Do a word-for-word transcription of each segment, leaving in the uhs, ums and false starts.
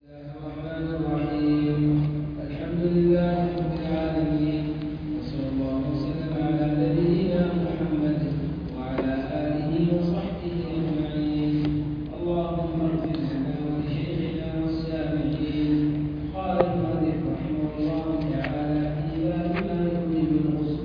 الرحمن الرحيم. الحمد لله رب العالمين، وصلى الله وسلم على نبينا محمد وعلى آله وصحبه أجمعين. اللهم اغفر لنا ولشيخنا والسامعين. قال المؤلف رحمه الله تعالى في باب ما يوجب الغسل.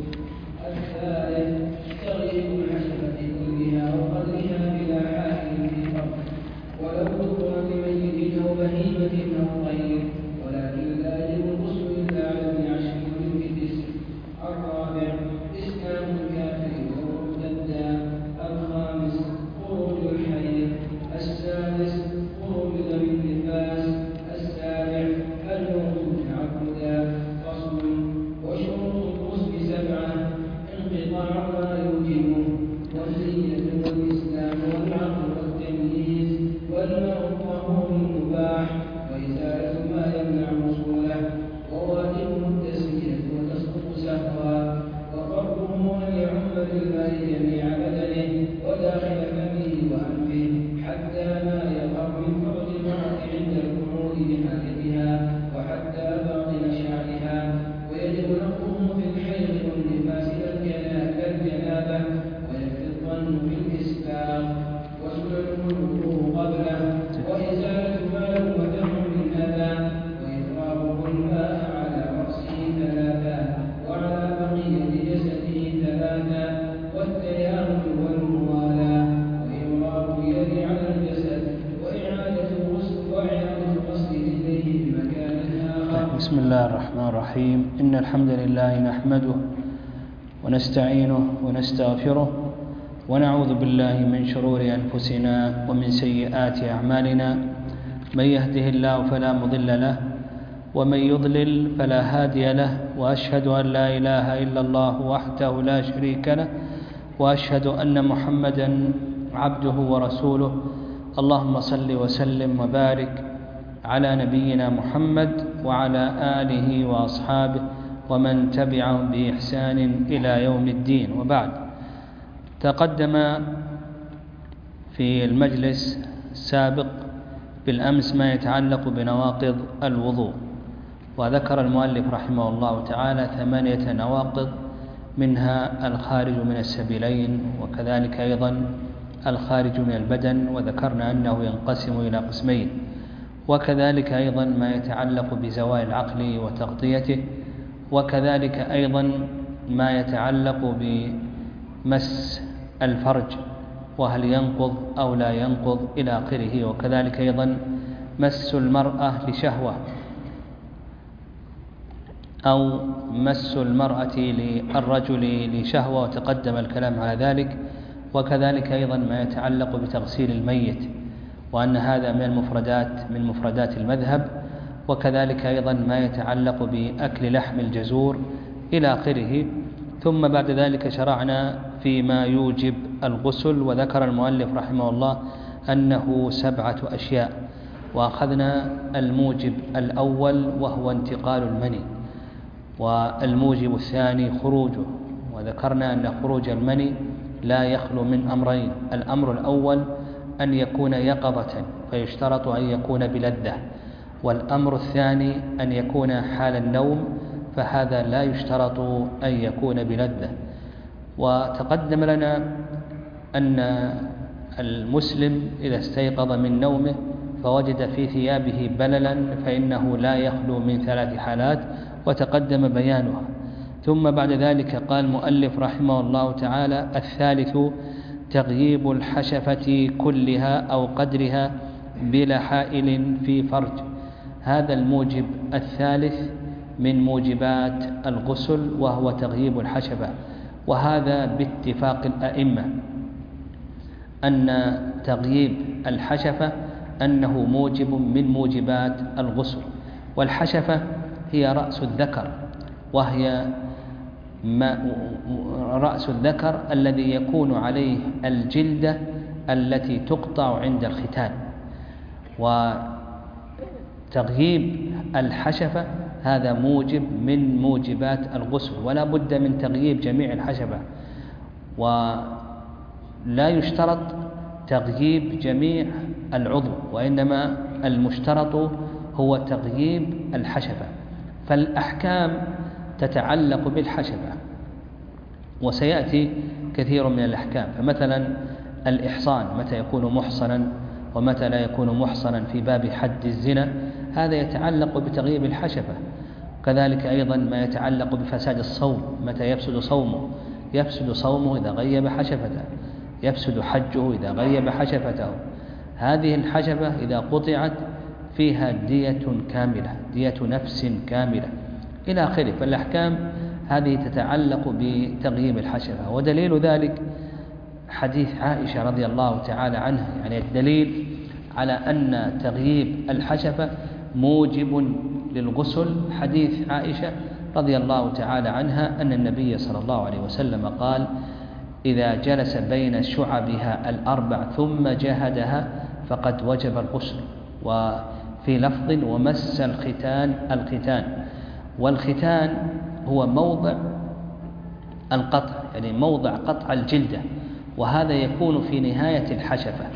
الثالث تغيير الحشفة كلها وقدرها بلا حائل في فرق، ولو ذكر لميت أو بهيمة أو غيره، ولكن لا يجب الغسل إلا على ابن عشر وابن تسع. الرابع إسلام الكافر ومرتدا. الخامس خروج الحيض. السادس خروج دم النفاس. السابع الموت تعبدا. فصل. وشروط الغسل سبعة: انقطاع ما يوجبه، والنية والإسلام والعقل والتمييز، والماء الطهور المباح، وإزالة ما يمنع وصوله، وواجبه التسمية وتسقط سهوا، وفرضه أن يعم بالماء جميع بدنه وداخل فمه وأنفه حتى ما يظهر من فرج المرأة عند القعود لحاجتها، وحتى باطن شعرها. ويجب نقضه في الحيض والنفاس كالجنابة، ويكفي الظن في الإسباغ. وسننه الوضوء قبله، وإزالة ما لو ودم من أذى، وإفراغه الماء على رأسه ثلاثا، وعلى بقية جسده ثلاثا، والتيامن والموالاة، وإمرار اليد على الجسد، وإعادة غسل وإعادة غسل رجليه بمكان آخر. بسم الله الرحمن الرحيم. إن الحمد لله نحمده ونستعينه ونستغفره، ونعوذ بالله من شرور أنفسنا ومن سيئات أعمالنا. من يهده الله فلا مضل له، ومن يضلل فلا هادي له، وأشهد أن لا إله إلا الله وحده لا شريك له، وأشهد أن محمدا عبده ورسوله. اللهم صل وسلم وبارك على نبينا محمد وعلى آله وأصحابه ومن تبعهم بإحسان إلى يوم الدين، وبعد. تقدم في المجلس السابق بالأمس ما يتعلق بنواقض الوضوء، وذكر المؤلف رحمه الله تعالى ثمانية نواقض، منها الخارج من السبيلين، وكذلك أيضا الخارج من البدن، وذكرنا أنه ينقسم إلى قسمين، وكذلك أيضا ما يتعلق بزوال العقل وتغطيته، وكذلك أيضا ما يتعلق بمس الفرج وهل ينقض أو لا ينقض إلى آخره، وكذلك أيضا مس المرأة لشهوة أو مس المرأة للرجل لشهوة، وتقدم الكلام على ذلك، وكذلك أيضا ما يتعلق بتغسيل الميت، وأن هذا من المفردات من مفردات المذهب، وكذلك أيضا ما يتعلق بأكل لحم الجزور إلى آخره. ثم بعد ذلك شرعنا فيما يوجب الغسل، وذكر المؤلف رحمه الله أنه سبعة أشياء، وأخذنا الموجب الأول وهو انتقال المني، والموجب الثاني خروجه، وذكرنا أن خروج المني لا يخلو من أمرين: الأمر الأول أن يكون يقظة فيشترط أن يكون بلذة، والأمر الثاني أن يكون حال النوم، فهذا لا يشترط أن يكون بلذة. وتقدم لنا أن المسلم إذا استيقظ من نومه فوجد في ثيابه بللا فإنه لا يخلو من ثلاث حالات، وتقدم بيانها. ثم بعد ذلك قال المؤلف رحمه الله تعالى: الثالث تغييب الحشفة كلها أو قدرها بلا حائل في فرج. هذا الموجب الثالث من موجبات الغسل، وهو تغييب الحشفة، وهذا باتفاق الأئمة أن تغييب الحشفة أنه موجب من موجبات الغسل. والحشفة هي رأس الذكر، وهي ما رأس الذكر الذي يكون عليه الجلدة التي تقطع عند الختان. وتغييب الحشفة هذا موجب من موجبات الغسل، ولا بد من تغييب جميع الحشفة، ولا يشترط تغييب جميع العضو، وإنما المشترط هو تغييب الحشفة، فالأحكام تتعلق بالحشفة، وسيأتي كثير من الأحكام. فمثلا الإحصان متى يكون محصنا ومتى لا يكون محصنا في باب حد الزنا، هذا يتعلق بتغييب الحشفة. كذلك أيضا ما يتعلق بفساد الصوم، متى يفسد صومه، يفسد صومه إذا غيب حشفته، يفسد حجه إذا غيب حشفته. هذه الحشفة إذا قطعت فيها دية كاملة، دية نفس كاملة إلى آخره. فالأحكام هذه تتعلق بتغييب الحشفة، ودليل ذلك حديث عائشة رضي الله تعالى عنها، يعني الدليل على أن تغييب الحشفة موجب للغسل حديث عائشة رضي الله تعالى عنها أن النبي صلى الله عليه وسلم قال: إذا جلس بين شعبها الأربع ثم جاهدها فقد وجب الغسل. وفي لفظ: ومس الختان الختان. والختان هو موضع القطع، يعني موضع قطع الجلدة، وهذا يكون في نهاية الحشفة.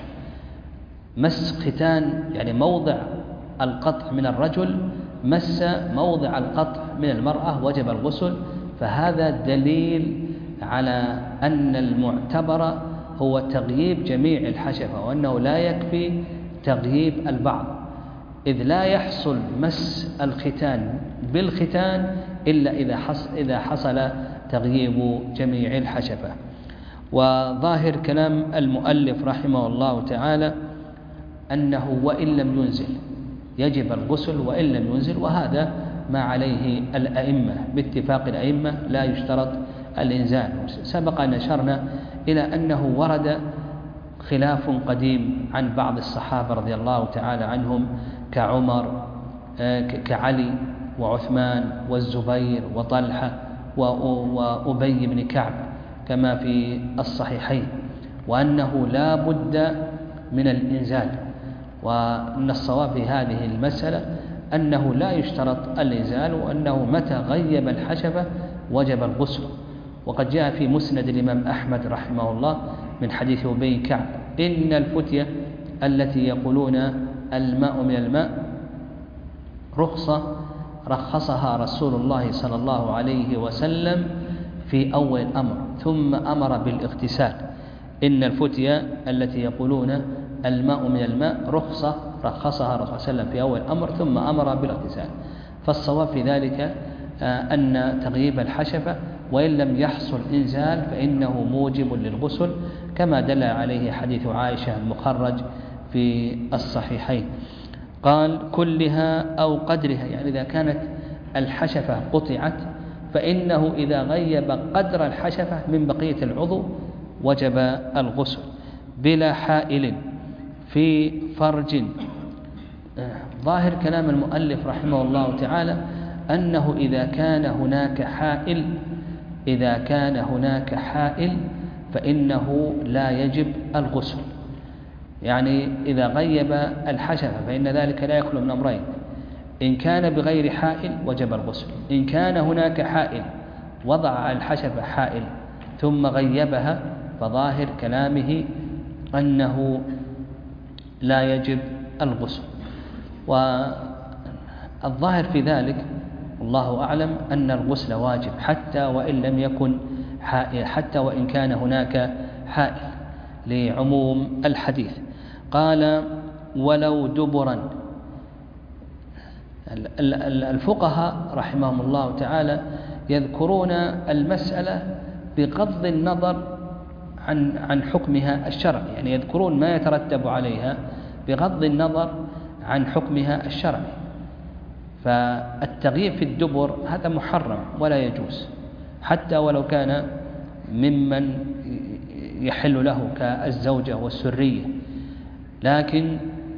مس ختان يعني موضع القطع من الرجل، مس موضع القطع من المرأة، وجب الغسل. فهذا دليل على أن المعتبر هو تغييب جميع الحشفة، وأنه لا يكفي تغييب البعض، إذ لا يحصل مس الختان بالختان إلا إذا حصل, إذا حصل تغييب جميع الحشفة. وظاهر كلام المؤلف رحمه الله تعالى أنه وإن لم ينزل يجب الغسل وإن لم ينزل، وهذا ما عليه الأئمة باتفاق الأئمة، لا يشترط الإنزال. سبق أن أشرنا إلى أنه ورد خلاف قديم عن بعض الصحابة رضي الله تعالى عنهم كعمر كعلي وعثمان والزبير وطلحة وأبي بن كعب كما في الصحيحين، وأنه لا بد من الإنزال. وأن الصواب في هذه المسألة أنه لا يشترط الإنزال، وأنه متى غيب الحشفة وجب الغسل. وقد جاء في مسند الإمام أحمد رحمه الله من حديث أبي بن كعب: إن الفتية التي يقولون الماء من الماء رخصة رخصها رسول الله صلى الله عليه وسلم في أول الأمر ثم أمر بالاغتسال. إن الفتية التي يقولون الماء من الماء رخصة رخصها رسول الله صلى الله عليه وسلم في أول الأمر ثم أمر بالاغتسال. فالصواب في ذلك أن تغييب الحشفة وإن لم يحصل إنزال فإنه موجب للغسل، كما دل عليه حديث عائشة المخرج في الصحيحين. قال: كلها أو قدرها، يعني إذا كانت الحشفة قطعت فإنه إذا غيب قدر الحشفة من بقية العضو وجب الغسل بلا حائل في فرج. ظاهر كلام المؤلف رحمه الله تعالى أنه إذا كان هناك حائل إذا كان هناك حائل فإنه لا يجب الغسل. يعني إذا غيب الحشفة فإن ذلك لا يخلو من أمرين: إن كان بغير حائل وجب الغسل، إن كان هناك حائل وضع على الحشفة حائل ثم غيبها فظاهر كلامه أنه لا يجب الغسل. والظاهر في ذلك والله أعلم أن الغسل واجب حتى وإن لم يكن حائل، حتى وإن كان هناك حائل، لعموم الحديث. قال: ولو دبرا. الفقهاء رحمهم الله تعالى يذكرون المسألة بغض النظر عن عن حكمها الشرعي، يعني يذكرون ما يترتب عليها بغض النظر عن حكمها الشرعي. فالتغييب في الدبر هذا محرم ولا يجوز، حتى ولو كان ممن يحل له كالزوجة والسرية. لكن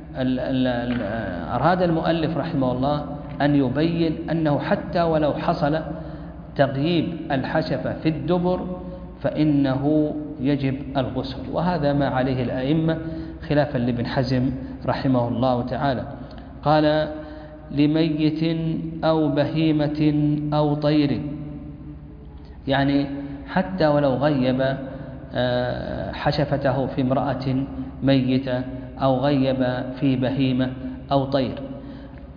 أراد المؤلف رحمه الله أن يبين أنه حتى ولو حصل تغييب الحشفة في الدبر فإنه يجب الغسل، وهذا ما عليه الأئمة خلافا لابن حزم رحمه الله تعالى. قال: لميت أو بهيمة أو طير، يعني حتى ولو غيب حشفته في امرأة ميتة أو غيب في بهيمة أو طير.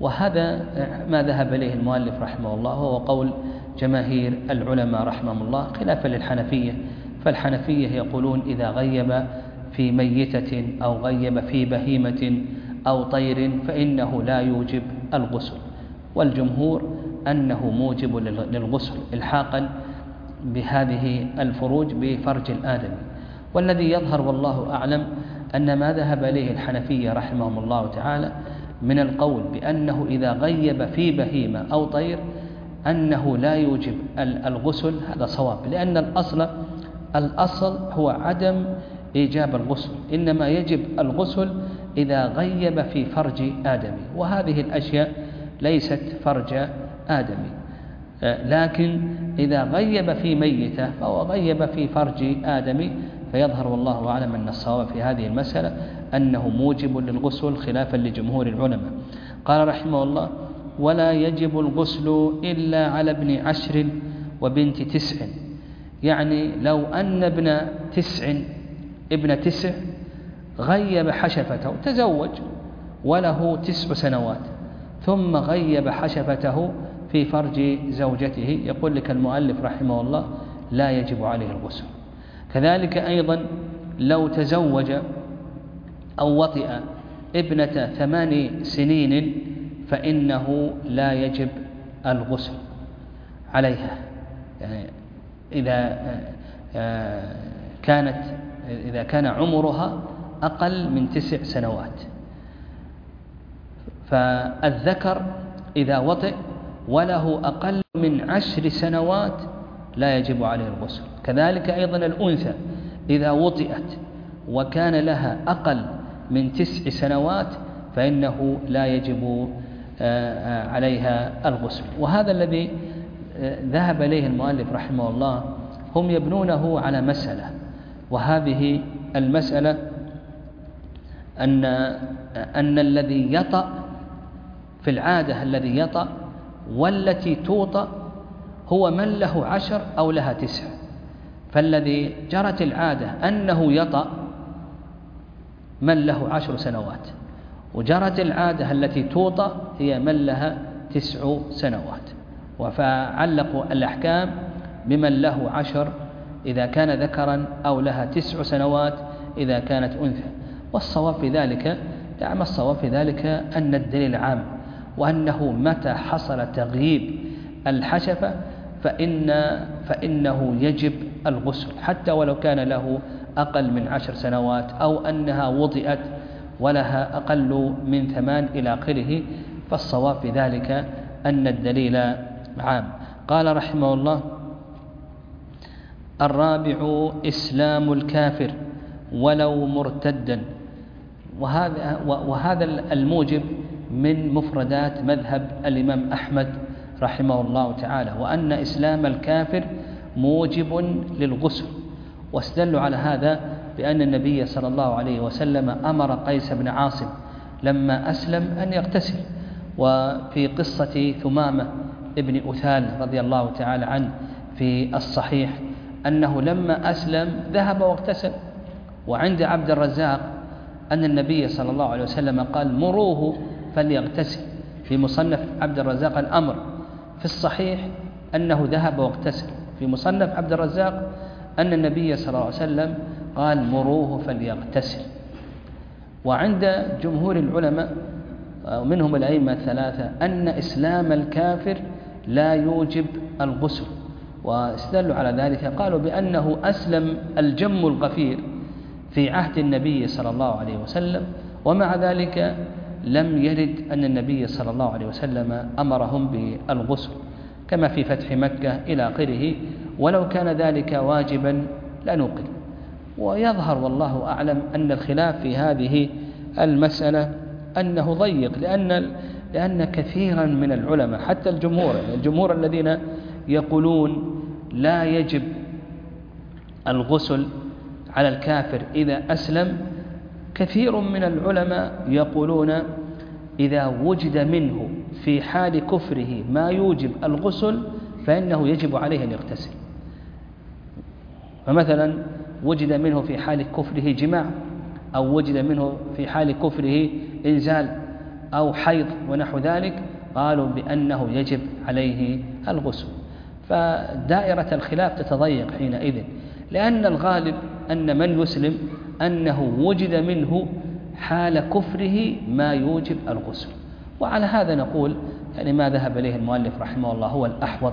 وهذا ما ذهب إليه المؤلف رحمه الله، وهو قول جماهير العلماء رحمهم الله، خلافا للحنفية. فالحنفية يقولون إذا غيب في ميتة أو غيب في بهيمة أو طير فإنه لا يوجب الغسل، والجمهور أنه موجب للغسل إلحاقا بهذه الفروج بفرج الآدمي. والذي يظهر والله أعلم أن ما ذهب إليه الحنفية رحمهم الله تعالى من القول بأنه إذا غيب في بهيمة أو طير أنه لا يوجب الغسل، هذا صواب، لأن الأصل الأصل هو عدم إيجاب الغسل، إنما يجب الغسل إذا غيب في فرج آدمي، وهذه الأشياء ليست فرج آدمي. لكن إذا غيب في ميتة فهو غيب في فرج آدمي، فيظهر والله أعلم أن الصواب في هذه المسألة أنه موجب للغسل خلافا لجمهور العلماء. قال رحمه الله: ولا يجب الغسل إلا على ابن عشر وبنت تسع. يعني لو أن ابن تسع ابن تسع غيب حشفته، تزوج وله تسع سنوات، ثم غيب حشفته في فرج زوجته، يقول لك المؤلف رحمه الله لا يجب عليه الغسل. كذلك أيضا لو تزوج أو وطئ ابنة ثمان سنين فإنه لا يجب الغسل عليها، يعني إذا كانت إذا كان عمرها أقل من تسع سنوات. فالذكر إذا وطئ وله أقل من عشر سنوات لا يجب عليه الغسل. كذلك أيضا الأنثى إذا وطئت وكان لها أقل من تسع سنوات فإنه لا يجب عليها الغسل. وهذا الذي ذهب إليه المؤلف رحمه الله هم يبنونه على مسألة، وهذه المسألة أن أن الذي يطأ في العادة الذي يطأ والتي توطأ هو من له عشر أو لها تسع. فالذي جرت العادة أنه يطأ من له عشر سنوات، وجرت العادة التي توطأ هي من لها تسع سنوات، وفعلقوا الأحكام بمن له عشر إذا كان ذكرا أو لها تسع سنوات إذا كانت أنثى. والصواب في ذلك نعم الصواب في ذلك أن الدليل عام، وأنه متى حصل تغييب الحشفة فإن فإنه يجب الغسل، حتى ولو كان له أقل من عشر سنوات أو أنها وطئت ولها أقل من ثمان إلى آخره. فالصواب في ذلك أن الدليل عام. قال رحمه الله: الرابع إسلام الكافر ولو مرتدا. وهذا وهذا الموجب من مفردات مذهب الإمام أحمد رحمه الله تعالى، وأن إسلام الكافر موجب للغسل. واستدلوا على هذا بأن النبي صلى الله عليه وسلم أمر قيس بن عاصم لما أسلم أن يغتسل. وفي قصة ثمامة ابن أثال رضي الله تعالى عنه في الصحيح أنه لما أسلم ذهب واغتسل. وعند عبد الرزاق أن النبي صلى الله عليه وسلم قال: مروه فليغتسل. في مصنف عبد الرزاق الأمر، في الصحيح أنه ذهب واغتسل. في مصنف عبد الرزاق أن النبي صلى الله عليه وسلم قال: مروه فليغتسل. وعند جمهور العلماء ومنهم الأئمة الثلاثة أن إسلام الكافر لا يوجب الغسل، واستدلوا على ذلك قالوا بأنه أسلم الجم الغفير في عهد النبي صلى الله عليه وسلم، ومع ذلك لم يرد أن النبي صلى الله عليه وسلم أمرهم بالغسل كما في فتح مكة إلى آخره، ولو كان ذلك واجبا لنقل. ويظهر والله أعلم أن الخلاف في هذه المسألة أنه ضيق، لأن لأن كثيرا من العلماء حتى الجمهور الجمهور الذين يقولون لا يجب الغسل على الكافر إذا أسلم، كثير من العلماء يقولون إذا وجد منه في حال كفره ما يوجب الغسل فإنه يجب عليه أن يغتسل. فمثلا وجد منه في حال كفره جماع، أو وجد منه في حال كفره إنزال أو حيض ونحو ذلك قالوا بأنه يجب عليه الغسل. فدائرة الخلاف تتضيق حينئذ، لأن الغالب أن من يسلم أنه وجد منه حال كفره ما يوجب الغسل. وعلى هذا نقول يعني ما ذهب إليه المؤلف رحمه الله هو الأحوط،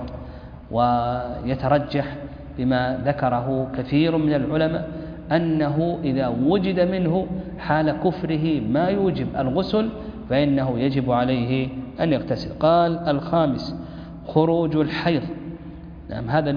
ويترجح بما ذكره كثير من العلماء أنه إذا وجد منه حال كفره ما يوجب الغسل فإنه يجب عليه أن يغتسل. قال الخامس خروج الحيض. نعم هذا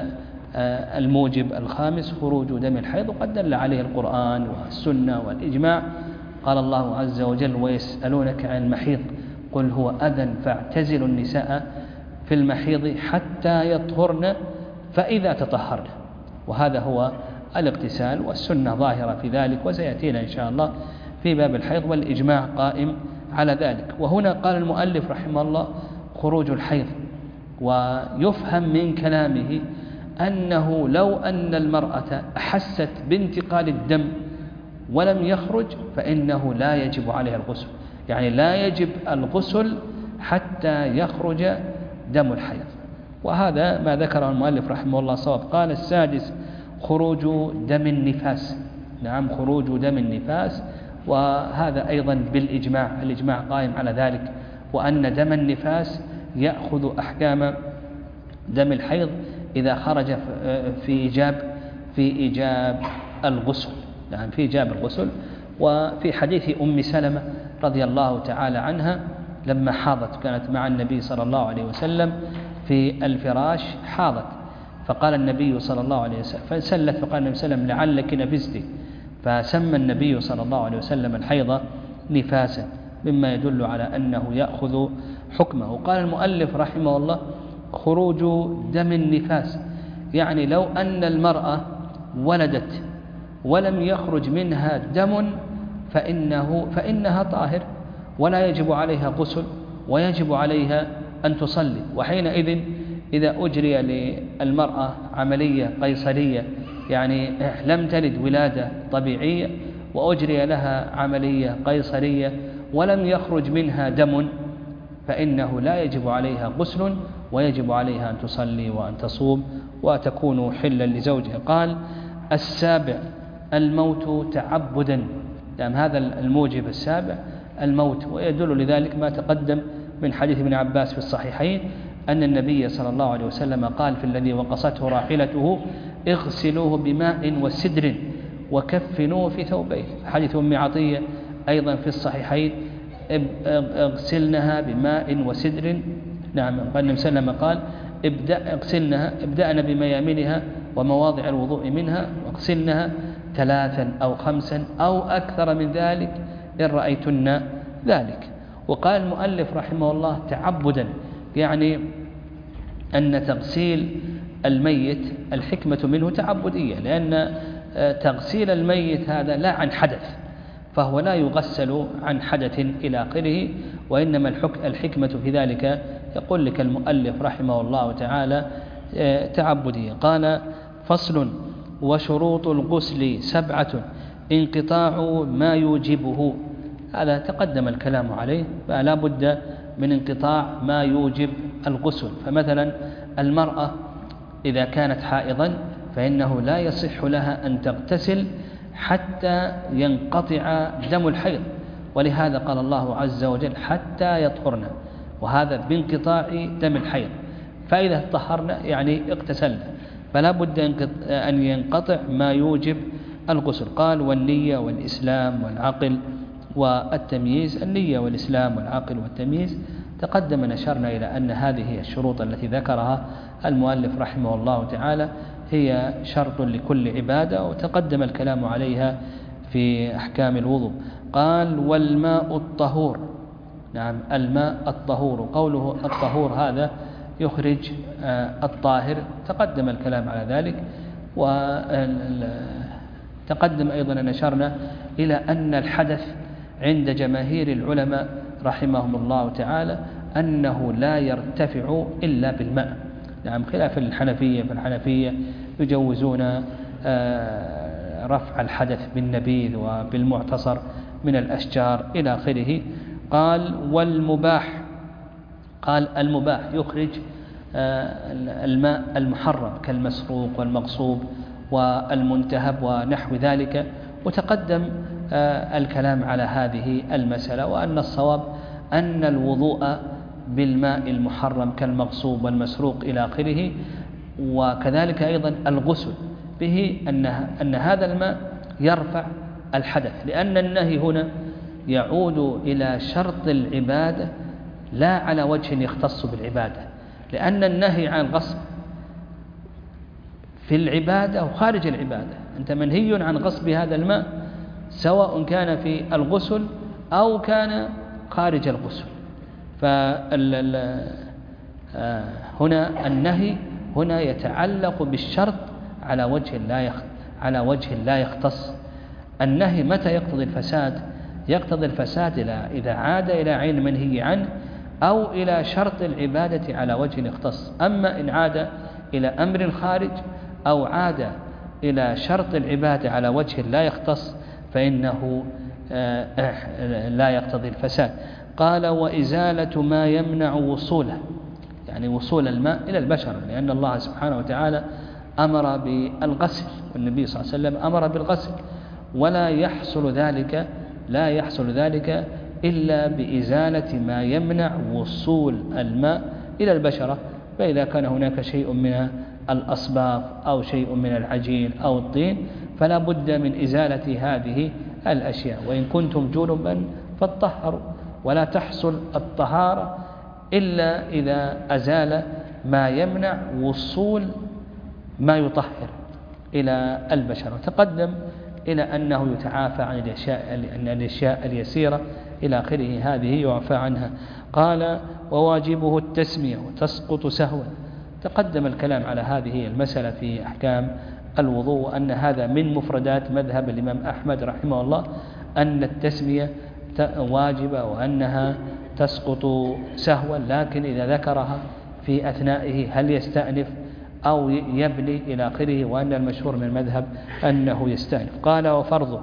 الموجب الخامس خروج دم الحيض، وقد دل عليه القرآن والسنة والإجماع. قال الله عز وجل ويسألونك عن المحيض قل هو أذى فاعتزلوا النساء في المحيض حتى يطهرن فإذا تطهرن، وهذا هو الاغتسال، والسنة ظاهرة في ذلك وسيأتينا إن شاء الله في باب الحيض، والإجماع قائم على ذلك. وهنا قال المؤلف رحمه الله خروج الحيض، ويفهم من كلامه أنه لو أن المرأة أحست بانتقال الدم ولم يخرج فإنه لا يجب عليها الغسل، يعني لا يجب الغسل حتى يخرج دم الحيض. وهذا ما ذكره المؤلف رحمه الله صواب. قال السادس خروج دم النفاس. نعم خروج دم النفاس، وهذا أيضا بالإجماع، الإجماع قائم على ذلك، وأن دم النفاس يأخذ أحكام دم الحيض إذا خرج في إيجاب في إيجاب الغسل. نعم في إيجاب الغسل. وفي حديث أم سلمة رضي الله تعالى عنها لما حاضت كانت مع النبي صلى الله عليه وسلم في الفراش حاضت، فقال النبي صلى الله عليه وسلم فسلت فقال النبي صلى الله عليه وسلم لعلك نفستي، فسمى النبي صلى الله عليه وسلم الحيض نفاسا، مما يدل على أنه يأخذ حكمه. قال المؤلف رحمه الله خروج دم النفاس، يعني لو أن المرأة ولدت ولم يخرج منها دم فإنه فإنها طاهر ولا يجب عليها غسل، ويجب عليها أن تصلي. وحينئذ إذا أجري للمرأة عملية قيصرية، يعني لم تلد ولادة طبيعية وأجري لها عملية قيصرية ولم يخرج منها دم، فإنه لا يجب عليها غسل، ويجب عليها أن تصلي وأن تصوم وتكون حلا لزوجها. قال السابع الموت تعبدا. يعني هذا الموجب السابع الموت، ويدل لذلك ما تقدم من حديث ابن عباس في الصحيحين أن النبي صلى الله عليه وسلم قال في الذي وقصته راحلته اغسلوه بماء وسدر وكفنوه في ثوبين. حديث أم عطية أيضا في الصحيحين اغسلنها بماء وسدر. نعم قال النبي صلى الله عليه وسلم قال ابدأ اغسلنها ابدأنا بميامنها ومواضع الوضوء منها واغسلنها ثلاثا أو خمسا أو أكثر من ذلك إن رأيتن ذلك. وقال المؤلف رحمه الله تعبدا، يعني أن تغسيل الميت الحكمة منه تعبدية، لأن تغسيل الميت هذا لا عن حدث، فهو لا يغسل عن حدث إلى آخره، وإنما الحكمة في ذلك يقول لك المؤلف رحمه الله تعالى تعبدية. قال فصل وشروط الغسل سبعة انقطاع ما يوجبه. هذا تقدم الكلام عليه، فلا بد من انقطاع ما يوجب الغسل. فمثلا المرأة إذا كانت حائضا فإنه لا يصح لها أن تغتسل حتى ينقطع دم الحيض، ولهذا قال الله عز وجل حتى يطهرن، وهذا بانقطاع دم الحيض. فإذا طهرن يعني اغتسلن، فلا بد أن ينقطع ما يوجب الغسل. قال والنية والإسلام والعقل والتمييز. النية والإسلام والعقل والتمييز تقدم نشرنا إلى أن هذه هي الشروط التي ذكرها المؤلف رحمه الله تعالى هي شرط لكل عبادة، وتقدم الكلام عليها في أحكام الوضوء. قال والماء الطهور. نعم الماء الطهور، قوله الطهور هذا يخرج الطاهر، تقدم الكلام على ذلك. وتقدم أيضا نشرنا إلى أن الحدث عند جماهير العلماء رحمهم الله تعالى أنه لا يرتفع إلا بالماء. نعم خلاف الحنفية، فالحنفية يجوزون رفع الحدث بالنبيذ وبالمعتصر من الأشجار إلى آخره. قال والمباح، قال المباح يخرج الماء المحرم كالمسروق والمغصوب والمنتهب ونحو ذلك، وتقدم الكلام على هذه المسألة، وأن الصواب أن الوضوء بالماء المحرم كالمغصوب والمسروق إلى آخره، وكذلك أيضا الغسل به أن أن هذا الماء يرفع الحدث، لأن النهي هنا يعود إلى شرط العبادة لا على وجه يختص بالعبادة، لأن النهي عن الغصب في العبادة وخارج العبادة. أنت منهي عن غصب هذا الماء سواء كان في الغسل أو كان خارج الغسل. فهنا النهي هنا يتعلق بالشرط على وجه لا على وجه لا يختص. النهي متى يقتضي الفساد؟ يقتضي الفساد إذا عاد إلى عين المنهي عنه أو إلى شرط العبادة على وجه يختص. أما إن عاد إلى أمر خارج أو عاد إلى شرط العبادة على وجه لا يختص فإنه لا يقتضي الفساد. قال وإزالة ما يمنع وصوله، يعني وصول الماء إلى البشر، لأن الله سبحانه وتعالى أمر بالغسل والنبي صلى الله عليه وسلم أمر بالغسل، ولا يحصل ذلك لا يحصل ذلك إلا بإزالة ما يمنع وصول الماء إلى البشرة. فإذا كان هناك شيء من الأصباغ أو شيء من العجين أو الطين فلا بد من إزالة هذه الأشياء. وإن كنتم جنبا فاطهروا، ولا تحصل الطهارة إلا إذا أزال ما يمنع وصول ما يطهر إلى البشرة. تقدم إلى أنه يتعافى عن الأشياء, أن الأشياء اليسيرة إلى آخره هذه يعفى عنها. قال وواجبه التسمية وتسقط سهوا. تقدم الكلام على هذه المسألة في أحكام الوضوء، وأن هذا من مفردات مذهب الإمام أحمد رحمه الله، أن التسمية واجبة وأنها تسقط سهوا، لكن إذا ذكرها في أثنائه هل يستأنف أو يبني إلى آخره، وأن المشهور من المذهب أنه يستأنف. قال وفرضه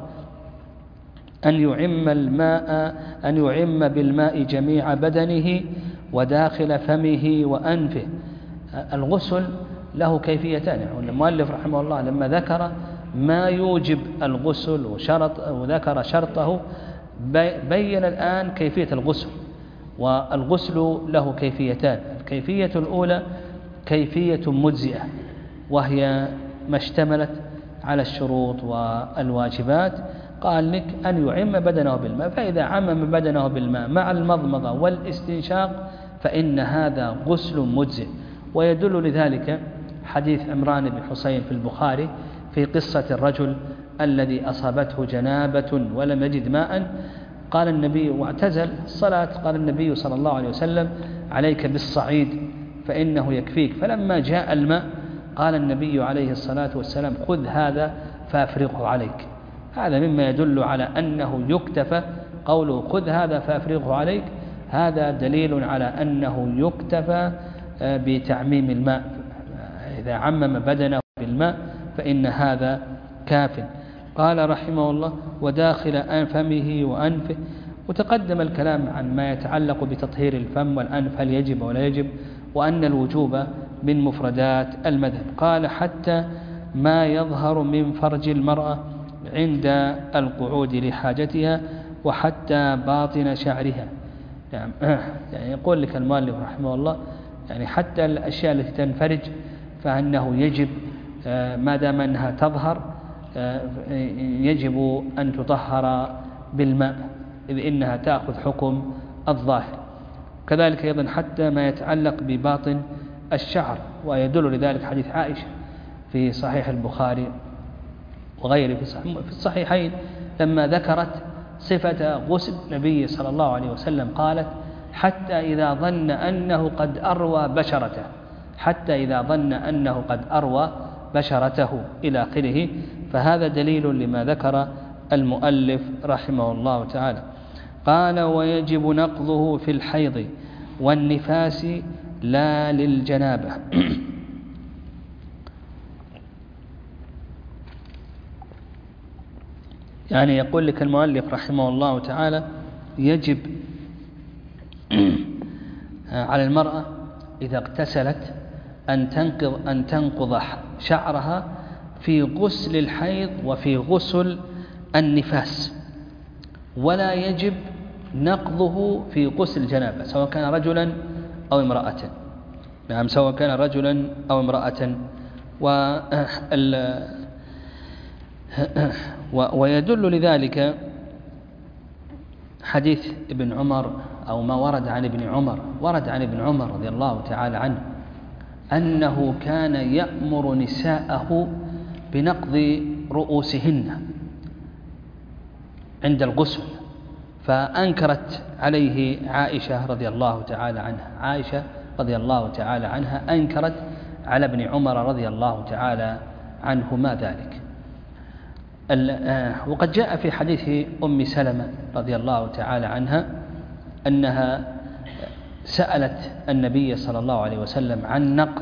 أن يعم الماء أن يعم بالماء جميع بدنه وداخل فمه وأنفه. الغسل له كيفيتان، يعني المؤلف رحمه الله لما ذكر ما يوجب الغسل وشرط وذكر شرطه بين الآن كيفية الغسل، والغسل له كيفيتان. الكيفية الأولى كيفية مجزئة، وهي ما اشتملت على الشروط والواجبات. قال لك أن يعم بدنه بالماء، فإذا عمم بدنه بالماء مع المضمضة والاستنشاق فإن هذا غسل مجزئ. ويدل لذلك حديث عمران بن حسين في البخاري في قصة الرجل الذي أصابته جنابة ولم يجد ماء، قال النبي واعتزل الصلاة، قال النبي صلى الله عليه وسلم عليك بالصعيد فإنه يكفيك. فلما جاء الماء قال النبي عليه الصلاة والسلام خذ هذا فأفرغه عليك. هذا مما يدل على أنه يكتفى، قوله خذ هذا فأفرغه عليك هذا دليل على أنه يكتفى بتعميم الماء. إذا عمم بدنه بالماء فإن هذا كاف. قال رحمه الله وداخل فمه وأنفه. وتقدم الكلام عن ما يتعلق بتطهير الفم والأنف، هل يجب ولا يجب، وأن الوجوب من مفردات المذهب. قال حتى ما يظهر من فرج المرأة عند القعود لحاجتها وحتى باطن شعرها. يعني يقول لك المؤلف رحمه الله يعني حتى الأشياء التي تنفرج فإنه يجب ما دام أنها تظهر يجب أن تطهر بالماء، إذ إنها تأخذ حكم الظاهر. كذلك أيضا حتى ما يتعلق بباطن الشعر، ويدل لذلك حديث عائشة في صحيح البخاري وغيره في الصحيحين لما ذكرت صفة غسل النبي صلى الله عليه وسلم قالت حتى إذا ظن أنه قد أروى بشرته حتى إذا ظن أنه قد أروى بشرته إلى آخره. فهذا دليل لما ذكر المؤلف رحمه الله تعالى. قال ويجب نقضه في الحيض والنفاس لا للجنابة. يعني يقول لك المؤلف رحمه الله تعالى يجب على المرأة إذا اغتسلت أن تنقض أن تنقض شعرها في غسل الحيض وفي غسل النفاس، ولا يجب نقضه في غسل الجنابة سواء كان رجلا أو امرأة. نعم، سواء كان رجلا أو امرأة. ويدل لذلك حديث ابن عمر أو ما ورد عن ابن عمر ورد عن ابن عمر رضي الله تعالى عنه أنه كان يأمر نساءه بنقض رؤوسهن عند الغسل، فأنكرت عليه عائشة رضي الله تعالى عنها عائشة رضي الله تعالى عنها أنكرت على ابن عمر رضي الله تعالى عنهما ذلك. وقد جاء في حديث أم سلمة رضي الله تعالى عنها أنها سألت النبي صلى الله عليه وسلم عن نقض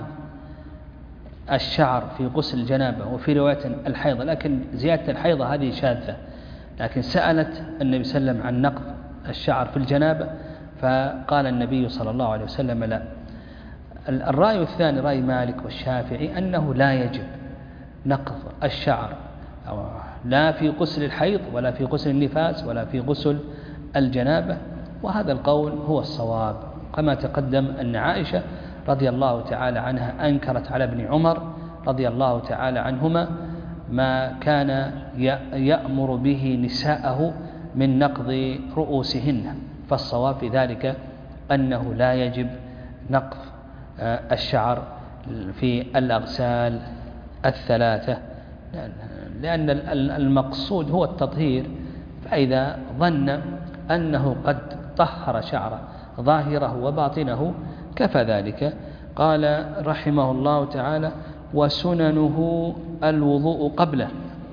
الشعر في غسل الجنابة، وفي رواية الحيض، لكن زيادة الحيضة هذه شاذة، لكن سألت النبي صلى الله عليه وسلم عن نقض الشعر في الجنابة، فقال النبي صلى الله عليه وسلم لا. الرأي الثاني رأي مالك والشافعي أنه لا يجب نقض الشعر أو لا في غسل الحيض ولا في غسل النفاس ولا في غسل الجنابة، وهذا القول هو الصواب، كما تقدم أن عائشة رضي الله تعالى عنها أنكرت على ابن عمر رضي الله تعالى عنهما ما كان يأمر به نساءه من نقض رؤوسهن، فالصواب في ذلك أنه لا يجب نقض الشعر في الأغسال الثلاثة، لأن المقصود هو التطهير، فإذا ظن أنه قد طهر شعره ظاهره وباطنه كفى ذلك. قال رحمه الله تعالى: وسننه الوضوء قبله.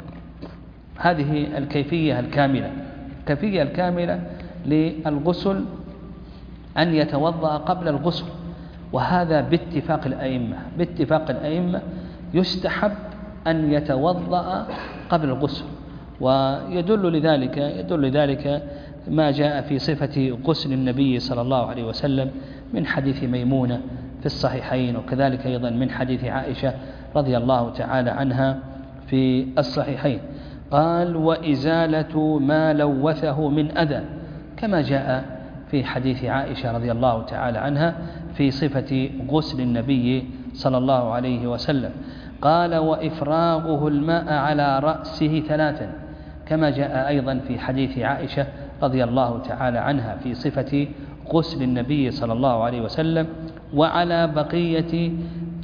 هذه الكيفية الكاملة الكيفية الكاملة للغسل أن يتوضأ قبل الغسل، وهذا باتفاق الأئمة باتفاق الأئمة يستحب أن يتوضأ قبل الغسل. ويدل لذلك يدل لذلك ما جاء في صفة غسل النبي صلى الله عليه وسلم من حديث ميمونة في الصحيحين، وكذلك أيضا من حديث عائشة رضي الله تعالى عنها في الصحيحين. قال: وإزالة ما لوثه من أذى، كما جاء في حديث عائشة رضي الله تعالى عنها في صفة غسل النبي صلى الله عليه وسلم. قال: وإفراغه الماء على رأسه ثلاثا، كما جاء أيضا في حديث عائشة رضي الله تعالى عنها في صفة غسل النبي صلى الله عليه وسلم. وعلى بقية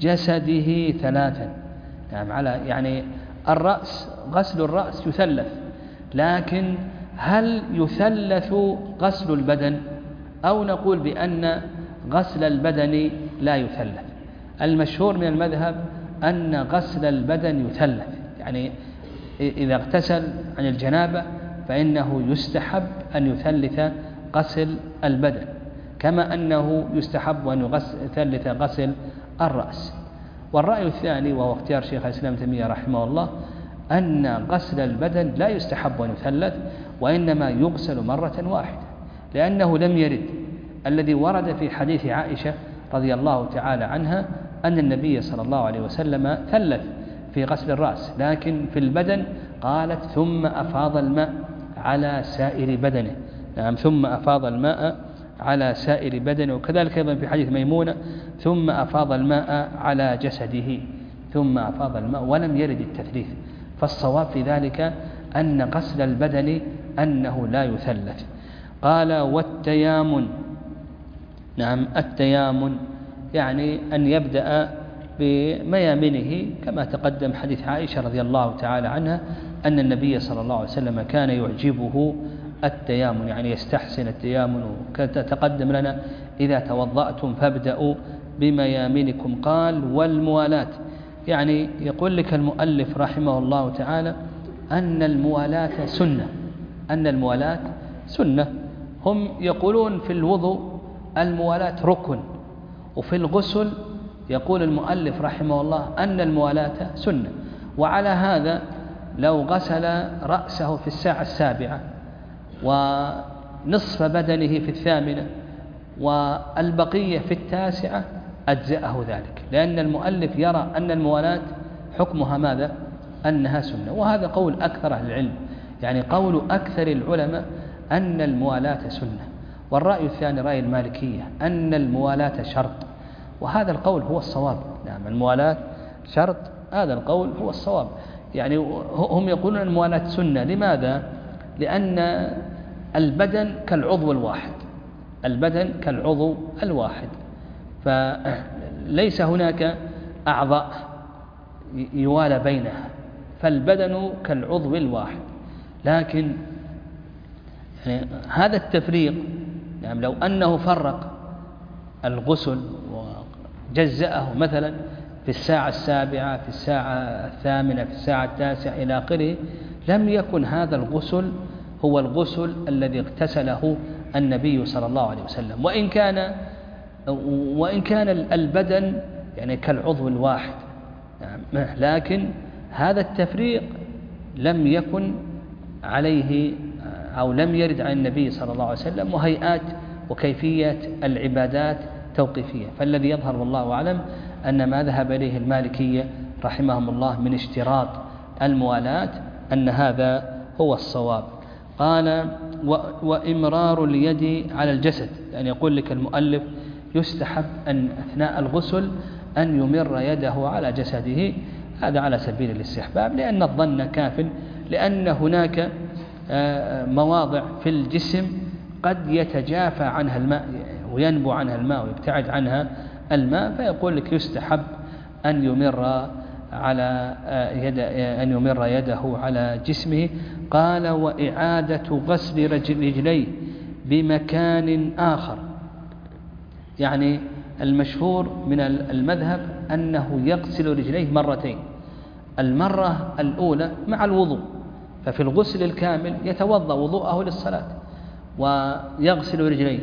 جسده ثلاثا، يعني على يعني الرأس، غسل الرأس يثلث، لكن هل يثلث غسل البدن أو نقول بأن غسل البدن لا يثلث؟ المشهور من المذهب أن غسل البدن يثلث، يعني إذا اغتسل عن الجنابة فإنه يستحب أن يثلث غسل البدن، كما أنه يستحب أن يثلث غسل الرأس. والرأي الثاني وهو اختيار شيخ الإسلام ابن تيمية رحمه الله أن غسل البدن لا يستحب أن يثلث، وإنما يغسل مرة واحدة، لأنه لم يرد الذي ورد في حديث عائشة رضي الله تعالى عنها أن النبي صلى الله عليه وسلم ثلث في غسل الرأس، لكن في البدن قالت: ثم أفاض الماء على سائر بدنه. نعم، ثم أفاض الماء على سائر بدنه. وكذلك أيضا في حديث ميمونة: ثم أفاض الماء على جسده، ثم أفاض الماء، ولم يرد التثليث. فالصواب في ذلك أن غسل البدن أنه لا يثلث. قال: والتيامن. نعم، التيامن يعني أن يبدأ بميامنه، كما تقدم حديث عائشة رضي الله تعالى عنها أن النبي صلى الله عليه وسلم كان يعجبه التيامن، يعني يستحسن التيامن. تقدم لنا: إذا توضأتم فابدأوا بميامنكم. قال: والموالاة، يعني يقول لك المؤلف رحمه الله تعالى أن الموالاة سنة أن الموالاة سنة هم يقولون في الوضوء الموالاة ركن، وفي الغسل يقول المؤلف رحمه الله أن الموالاة سنة. وعلى هذا لو غسل رأسه في الساعة السابعة ونصف بدنه في الثامنة والبقية في التاسعة أجزأه ذلك، لأن المؤلف يرى أن الموالاة حكمها ماذا؟ أنها سنة، وهذا قول أكثر أهل العلم، يعني قول أكثر العلماء أن الموالاة سنة. والرأي الثاني رأي المالكية أن الموالاة شرط، وهذا القول هو الصواب. نعم، الموالاة شرط، هذا القول هو الصواب. يعني هم يقولون الموالاة سنة، لماذا؟ لأن البدن كالعضو الواحد، البدن كالعضو الواحد، فليس هناك أعضاء يوالى بينها، فالبدن كالعضو الواحد. لكن يعني هذا التفريق، يعني لو أنه فرق الغسل وجزأه مثلا في الساعة السابعة، في الساعة الثامنة، في الساعة التاسعة إلى آخره، لم يكن هذا الغسل هو الغسل الذي اغتسله النبي صلى الله عليه وسلم، وإن كان وإن كان البدن يعني كالعضو الواحد، لكن هذا التفريق لم يكن عليه أو لم يرد عن النبي صلى الله عليه وسلم، وهيئات وكيفية العبادات توقيفية. فالذي يظهر والله أعلم أن ما ذهب إليه المالكية رحمهم الله من اشتراط الموالاة أن هذا هو الصواب. قال وإمرار اليد على الجسد، يعني يقول لك المؤلف يستحب أن أثناء الغسل أن يمر يده على جسده، هذا على سبيل الاستحباب، لأن الظن كاف، لأن هناك مواضع في الجسم قد يتجافى عنها الماء وينبو عنها الماء ويبتعد عنها الماء، فيقول لك يستحب أن يمر على يد أن يمر يده على جسمه. قال وإعادة غسل رجليه بمكان آخر، يعني المشهور من المذهب أنه يغسل رجليه مرتين، المرة الأولى مع الوضوء، ففي الغسل الكامل يتوضأ وضوءه للصلاة ويغسل رجليه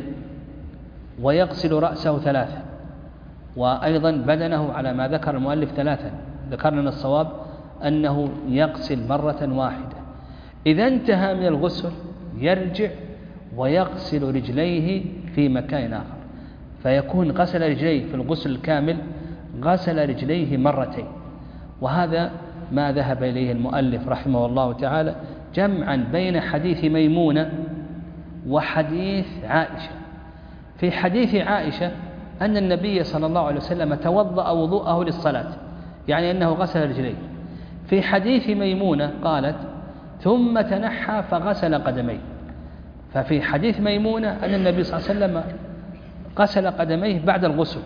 ويغسل رأسه ثلاثة، وأيضا بدنه على ما ذكر المؤلف ثلاثة، ذكرنا الصواب أنه يغسل مرة واحدة. إذا انتهى من الغسل يرجع ويغسل رجليه في مكان آخر، فيكون غسل رجليه في الغسل الكامل غسل رجليه مرتين. وهذا ما ذهب إليه المؤلف رحمه الله تعالى، جمعا بين حديث ميمونة وحديث عائشة. في حديث عائشة أن النبي صلى الله عليه وسلم توضأ وضوءه للصلاة، يعني أنه غسل رجليه. في حديث ميمونة قالت ثم تنحى فغسل قدميه، ففي حديث ميمونة أن النبي صلى الله عليه وسلم غسل قدميه بعد الغسل.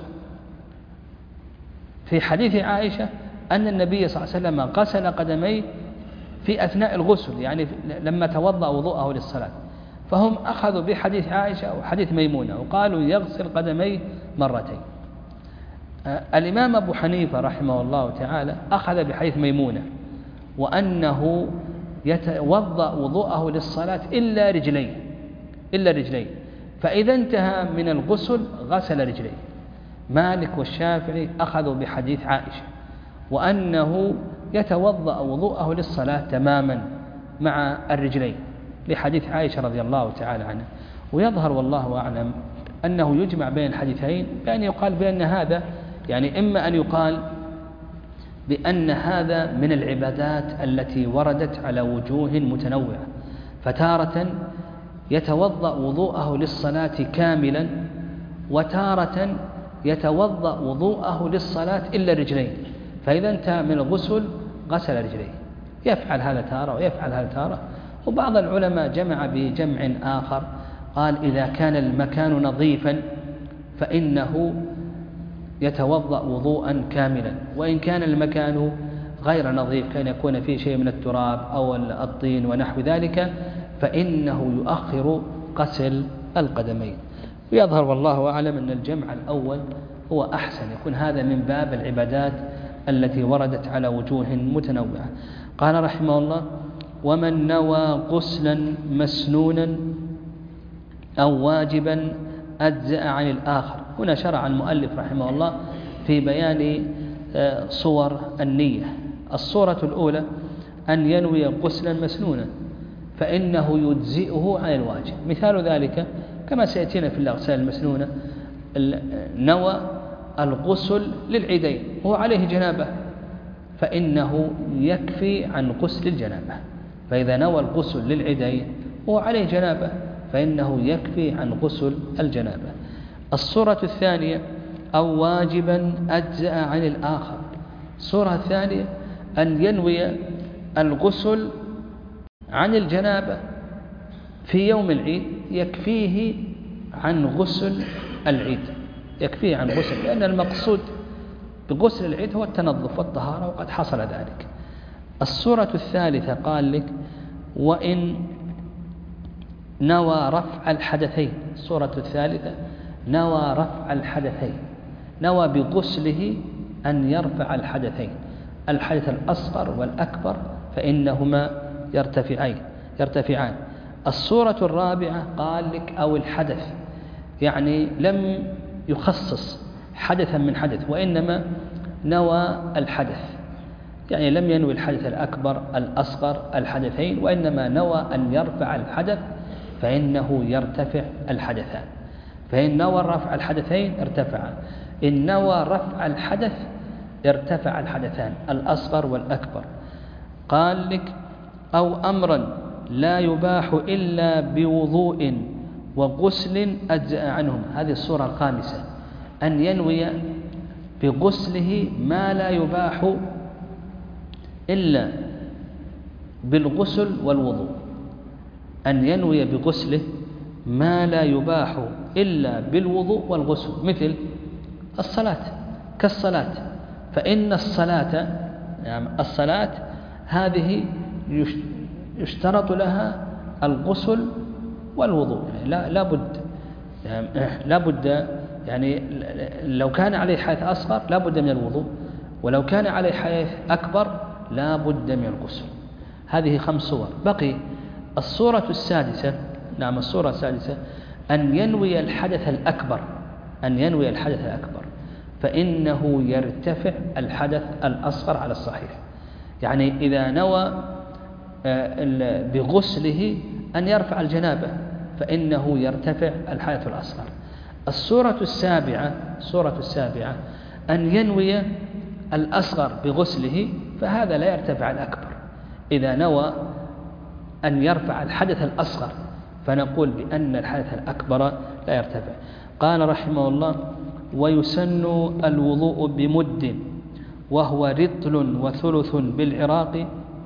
في حديث عائشة أن النبي صلى الله عليه وسلم غسل قدميه في أثناء الغسل، يعني لما توضأ وضوءه للصلاة. فهم أخذوا بحديث عائشة وحديث ميمونة وقالوا يغسل قدميه مرتين. الإمام أبو حنيفة رحمه الله تعالى أخذ بحديث ميمونة وأنه يتوضأ وضوءه للصلاة إلا رجليه إلا رجليه فإذا انتهى من الغسل غسل رجليه. مالك والشافعي أخذوا بحديث عائشة وأنه يتوضأ وضوءه للصلاة تماما مع الرجلين، لحديث عائشة رضي الله تعالى عنها. ويظهر والله أعلم أنه يجمع بين الحديثين، بأن يقال بأن هذا يعني إما أن يقال بأن هذا من العبادات التي وردت على وجوه متنوعة، فتارة يتوضأ وضوءه للصلاة كاملا، وتارة يتوضأ وضوءه للصلاة إلا رجلين، فإذا انتهى من الغسل غسل رجليه. يفعل هذا تارة ويفعل هذا تارة. وبعض العلماء جمع بجمع آخر، قال إذا كان المكان نظيفا فإنه يتوضأ وضوءا كاملا، وإن كان المكان غير نظيف كان يكون فيه شيء من التراب أو الطين ونحو ذلك فإنه يؤخر غسل القدمين. ويظهر والله أعلم أن الجمع الأول هو أحسن، يكون هذا من باب العبادات التي وردت على وجوه متنوعة. قال رحمه الله ومن نوى غسلا مسنونا أو واجبا أجزأ عن الآخر. هنا شرع المؤلف رحمه الله في بيان صور النية. الصورة الأولى أن ينوي غسلا مسنونا فإنه يجزئه عن الواجب. مثال ذلك كما سيأتينا في الأغسال المسنونة نوى الغسل للعيدين وهو عليه جنابة فإنه يكفي عن غسل الجنابة. فإذا نوى الغسل للعيدين وهو عليه جنابة فإنه يكفي عن غسل الجنابة. الصورة الثانية أو واجبا أجزأ عن الآخر. الصورة الثانية أن ينوي الغسل عن الجنابة في يوم العيد يكفيه عن غسل العيد، يكفيه عن غسل، لأن المقصود بغسل العيد هو التنظف والطهارة وقد حصل ذلك. الصورة الثالثة قال لك وإن نوى رفع الحدثين. الصورة الثالثة نوى رفع الحدثين، نوى بغسله أن يرفع الحدثين، الحدث الأصغر والأكبر فإنهما يرتفعان يرتفعان. الصورة الرابعة قال لك أو الحدث، يعني لم يخصص حدثا من حدث وإنما نوى الحدث، يعني لم ينوي الحدث الأكبر الأصغر الحدثين وإنما نوى أن يرفع الحدث فإنه يرتفع الحدثان. فإن نوى رفع الحدثين ارتفعا، إن نوى رفع الحدث ارتفع الحدثان الأصغر والأكبر. قال لك أو أمرا لا يباح إلا بوضوء وغسل أجزأ عنهم. هذه الصورة الخامسة أن ينوي بغسله ما لا يباح إلا بالغسل والوضوء، أن ينوي بغسله ما لا يباح إلا بالوضوء والغسل، مثل الصلاة كالصلاة، فإن الصلاة يعني الصلاة هذه يشترط لها الغسل والوضوء، يعني لا لا بد يعني لا بد يعني لو كان عليه حدث أصغر لا بد من الوضوء، ولو كان عليه حدث أكبر لا بد من الغسل. هذه خمس صور. بقي الصورة السادسة، نعم الصورة السادسة أن ينوي الحدث الأكبر، أن ينوي الحدث الأكبر فإنه يرتفع الحدث الأصغر على الصحيح. يعني إذا نوى بغسله أن يرفع الجنابة فإنه يرتفع الحدث الأصغر. الصورة السابعة الصورة السابعة أن ينوي الأصغر بغسله فهذا لا يرتفع الأكبر. إذا نوى أن يرفع الحدث الأصغر فنقول بأن الحدث الأكبر لا يرتفع. قال رحمه الله ويسن الوضوء بمد وهو رطل وثلث بالعراق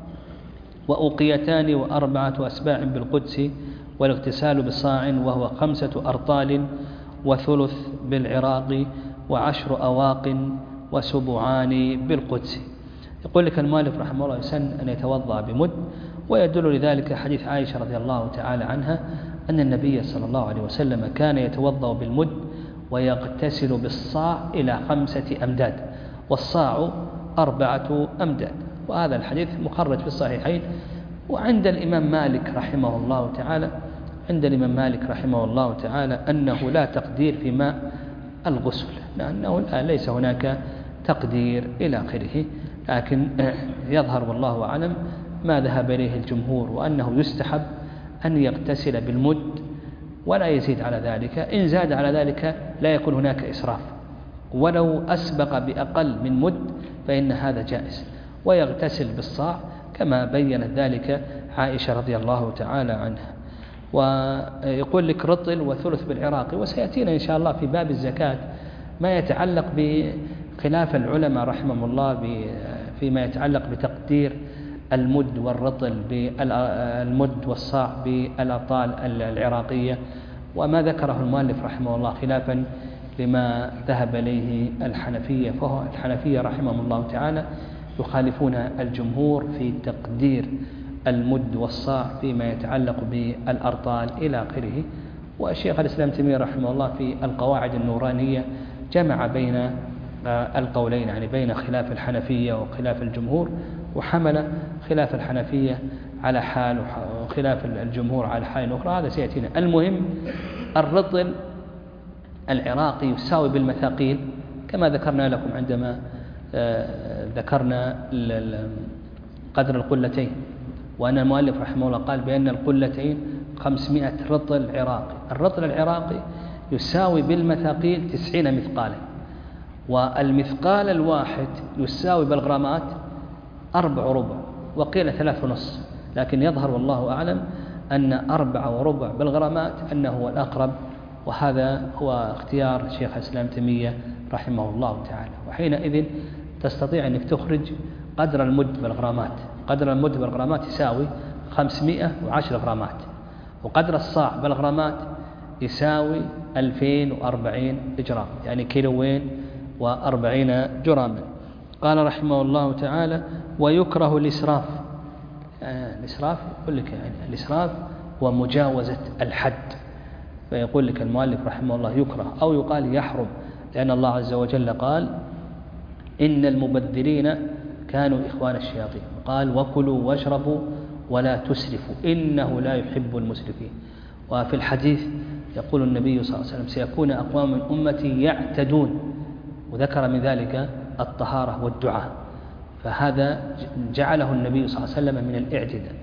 وأوقيتان وأربعة أسباع بالقدس، والاغتسال بصاع وهو خمسة أرطال وثلث بالعراق وعشر أواق وسبعان بالقدس. يقول لك المؤلف رحمه الله يسن أن يتوضأ بمد، ويدل لذلك حديث عائشة رضي الله تعالى عنها أن النبي صلى الله عليه وسلم كان يتوضأ بالمد ويغتسل بالصاع إلى خمسة أمداد، والصاع أربعة أمداد. وهذا الحديث مخرج في الصحيحين. وعند الإمام مالك رحمه الله تعالى عند الإمام مالك رحمه الله تعالى أنه لا تقدير في ماء الغسل، لأنه ليس هناك تقدير إلى آخره، لكن يظهر والله أعلم ما ذهب إليه الجمهور، وأنه يستحب أن يغتسل بالمد ولا يزيد على ذلك. إن زاد على ذلك لا يكون هناك إسراف، ولو أسبق بأقل من مد فإن هذا جائز، ويغتسل بالصاع كما بيّنت ذلك عائشة رضي الله تعالى عنها. ويقول لك رطل وثلث بالعراق، وسيأتينا إن شاء الله في باب الزكاة ما يتعلق بخلاف العلماء رحمهم الله فيما يتعلق بتقدير المد والرطل بالمد والصاع بالأرطال العراقية، وما ذكره المؤلف رحمه الله خلافا لما ذهب إليه الحنفية. فهو الحنفية رحمهم الله تعالى يخالفون الجمهور في تقدير المد والصاع فيما يتعلق بالأرطال إلى آخره. والشيخ الإسلام تيمية رحمه الله في القواعد النورانية جمع بين القولين، يعني بين خلاف الحنفية وخلاف الجمهور، وحمل خلاف الحنفية على حال وخلاف الجمهور على حال أخرى. هذا سيأتينا. المهم الرطل العراقي يساوي بالمثاقيل كما ذكرنا لكم عندما ذكرنا قدر القلتين، وأن المؤلف رحمه الله قال بأن القلتين خمسمائة رطل عراقي. الرطل العراقي يساوي بالمثاقيل تسعين مثقالا، والمثقال الواحد يساوي بالغرامات أربع وربع، وقيل ثلاث ونص، لكن يظهر والله أعلم أن أربع وربع بالغرامات أنه هو الأقرب، وهذا هو اختيار شيخ الإسلام تيمية رحمه الله تعالى. وحينئذ تستطيع أنك تخرج قدر المد بالغرامات. قدر المد بالغرامات يساوي خمسمائة وعشر غرامات، وقدر الصاع بالغرامات يساوي ألفين وأربعين جرام، يعني كيلوين وأربعين جراما. قال رحمه الله تعالى: ويكره الإسراف. يعني الإسراف يقول لك يعني الإسراف هو مجاوزة الحد، فيقول لك المؤلف رحمه الله يكره، أو يقال يحرم، لأن الله عز وجل قال: إن المبذرين كانوا إخوان الشياطين، قال: وكلوا واشربوا ولا تسرفوا إنه لا يحب المسرفين. وفي الحديث يقول النبي صلى الله عليه وسلم: سيكون أقوام من أمتي يعتدون، وذكر من ذلك الطهارة والدعاء، فهذا جعله النبي صلى الله عليه وسلم من الاعتداء.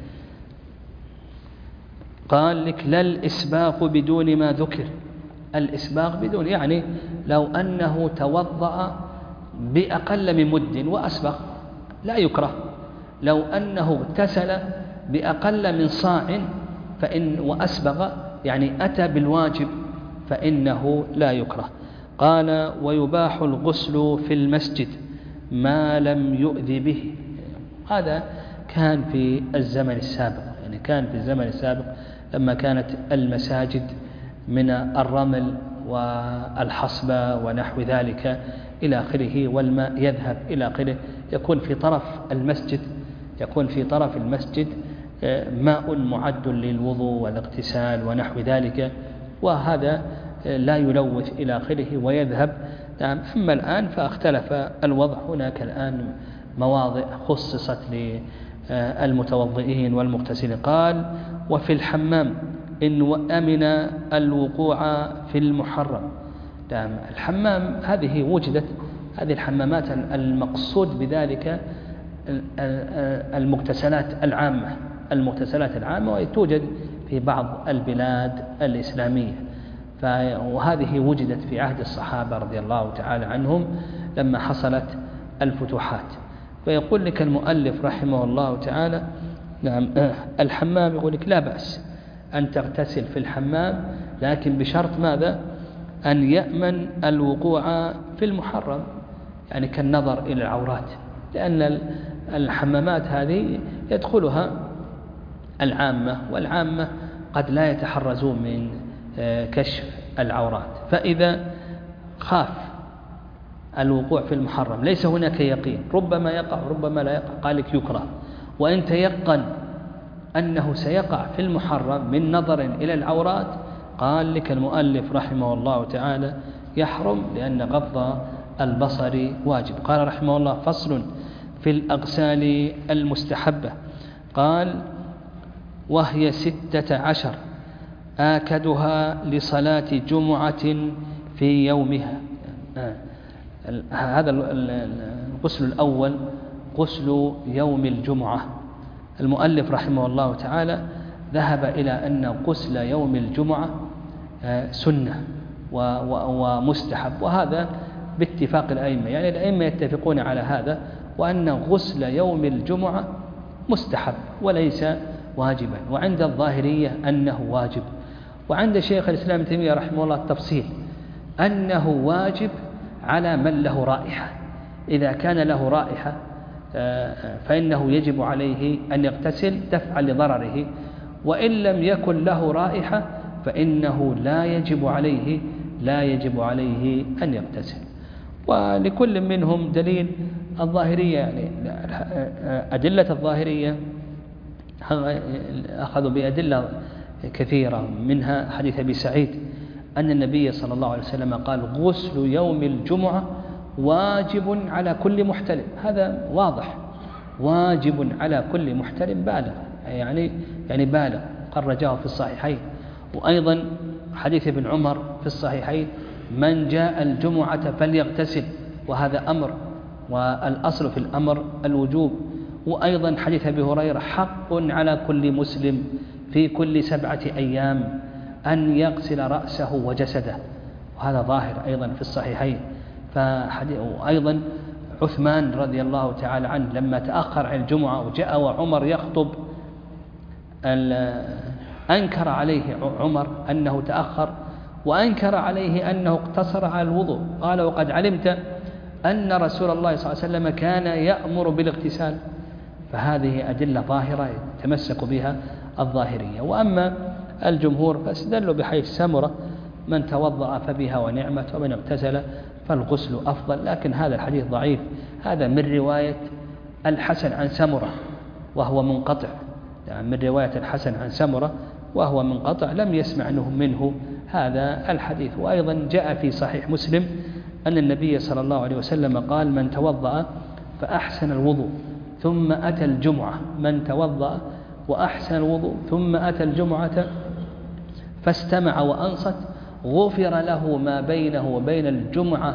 قال لك: لا الإسباق بدون ما ذكر. الإسباق بدون يعني لو أنه توضأ بأقل من مد وأسبق لا يكره، لو أنه اغتسل بأقل من صاع فإن وأسبغ يعني أتى بالواجب فإنه لا يكره. قال: ويباح الغسل في المسجد ما لم يؤذ به. هذا كان في الزمن السابق، يعني كان في الزمن السابق لما كانت المساجد من الرمل والحصبة ونحو ذلك إلى آخره، والماء يذهب إلى آخره، يكون في طرف المسجد يكون في طرف المسجد ماء معد للوضوء والاغتسال ونحو ذلك، وهذا لا يلوث إلى آخره ويذهب. أما الآن فاختلف الوضع، هناك الآن مواضع خصصت للمتوضئين والمغتسلين. قال: وفي الحمام إن أمن الوقوع في المحرم. الحمام هذه وجدت، هذه الحمامات المقصود بذلك المغتسلات العامة المغتسلات العامة وهي توجد في بعض البلاد الإسلامية، وهذه وجدت في عهد الصحابة رضي الله تعالى عنهم لما حصلت الفتوحات. فيقول لك المؤلف رحمه الله تعالى: نعم الحمام، يقول لك لا بأس أن تغتسل في الحمام، لكن بشرط ماذا؟ أن يأمن الوقوع في المحرم، يعني كالنظر إلى العورات، لأن الحمامات هذه يدخلها العامة، والعامة قد لا يتحرزون من كشف العورات، فإذا خاف الوقوع في المحرم ليس هناك يقين، ربما يقع ربما لا يقع، قال لك يكره. وإن تيقن أنه سيقع في المحرم من نظر إلى العورات، قال لك المؤلف رحمه الله تعالى يحرم، لأن غض البصر واجب. قال رحمه الله: فصل في الأغسال المستحبة. قال: وهي ستة عشر، آكدها لصلاة جمعة في يومها. آه. هذا الغسل الأول غسل يوم الجمعة. المؤلف رحمه الله تعالى ذهب إلى أن غسل يوم الجمعة سنة ومستحب، وهذا باتفاق الأئمة، يعني الأئمة يتفقون على هذا، وأن غسل يوم الجمعة مستحب وليس واجبا، وعند الظاهرية أنه واجب، وعند شيخ الإسلام تيمية رحمه الله التفصيل أنه واجب على من له رائحة. إذا كان له رائحة فإنه يجب عليه أن يغتسل دفعا لضرره، وإن لم يكن له رائحة فإنه لا يجب عليه لا يجب عليه أن يغتسل. ولكل منهم دليل. الظاهرية يعني أدلة الظاهرية أخذوا بأدلة كثيرة، منها حديث أبي سعيد أن النبي صلى الله عليه وسلم قال: غسل يوم الجمعة واجب على كل محتلم. هذا واضح، واجب على كل محتلم بالغ، يعني يعني بالغ، خرجه في الصحيحين. وأيضا حديث ابن عمر في الصحيحين: من جاء الجمعة فليغتسل، وهذا أمر، والأصل في الأمر الوجوب. وأيضا حديث أبي هريرة: حق على كل مسلم في كل سبعة أيام أن يغسل رأسه وجسده، وهذا ظاهر أيضا في الصحيحين. وأيضا عثمان رضي الله تعالى عنه لما تأخر عن الجمعة وجاء وعمر يخطب أنكر عليه عمر أنه تأخر، وأنكر عليه أنه اقتصر على الوضوء، قال وقد علمت أن رسول الله صلى الله عليه وسلم كان يأمر بالاغتسال. فهذه أدلة ظاهرة يتمسك بها الظاهرية. وأما الجمهور فاستدلوا بحديث سمرة من توضأ فبها ونعمة ومن اغتسل فالغسل أفضل، لكن هذا الحديث ضعيف، هذا من رواية الحسن عن سمرة وهو منقطع، يعني من رواية الحسن عن سمرة وهو منقطع، لم يسمع منه هذا الحديث. وأيضا جاء في صحيح مسلم أن النبي صلى الله عليه وسلم قال من توضأ فأحسن الوضوء ثم أتى الجمعة، من توضأ وأحسن الوضوء ثم أتى الجمعة فاستمع وأنصت غفر له ما بينه وبين الجمعة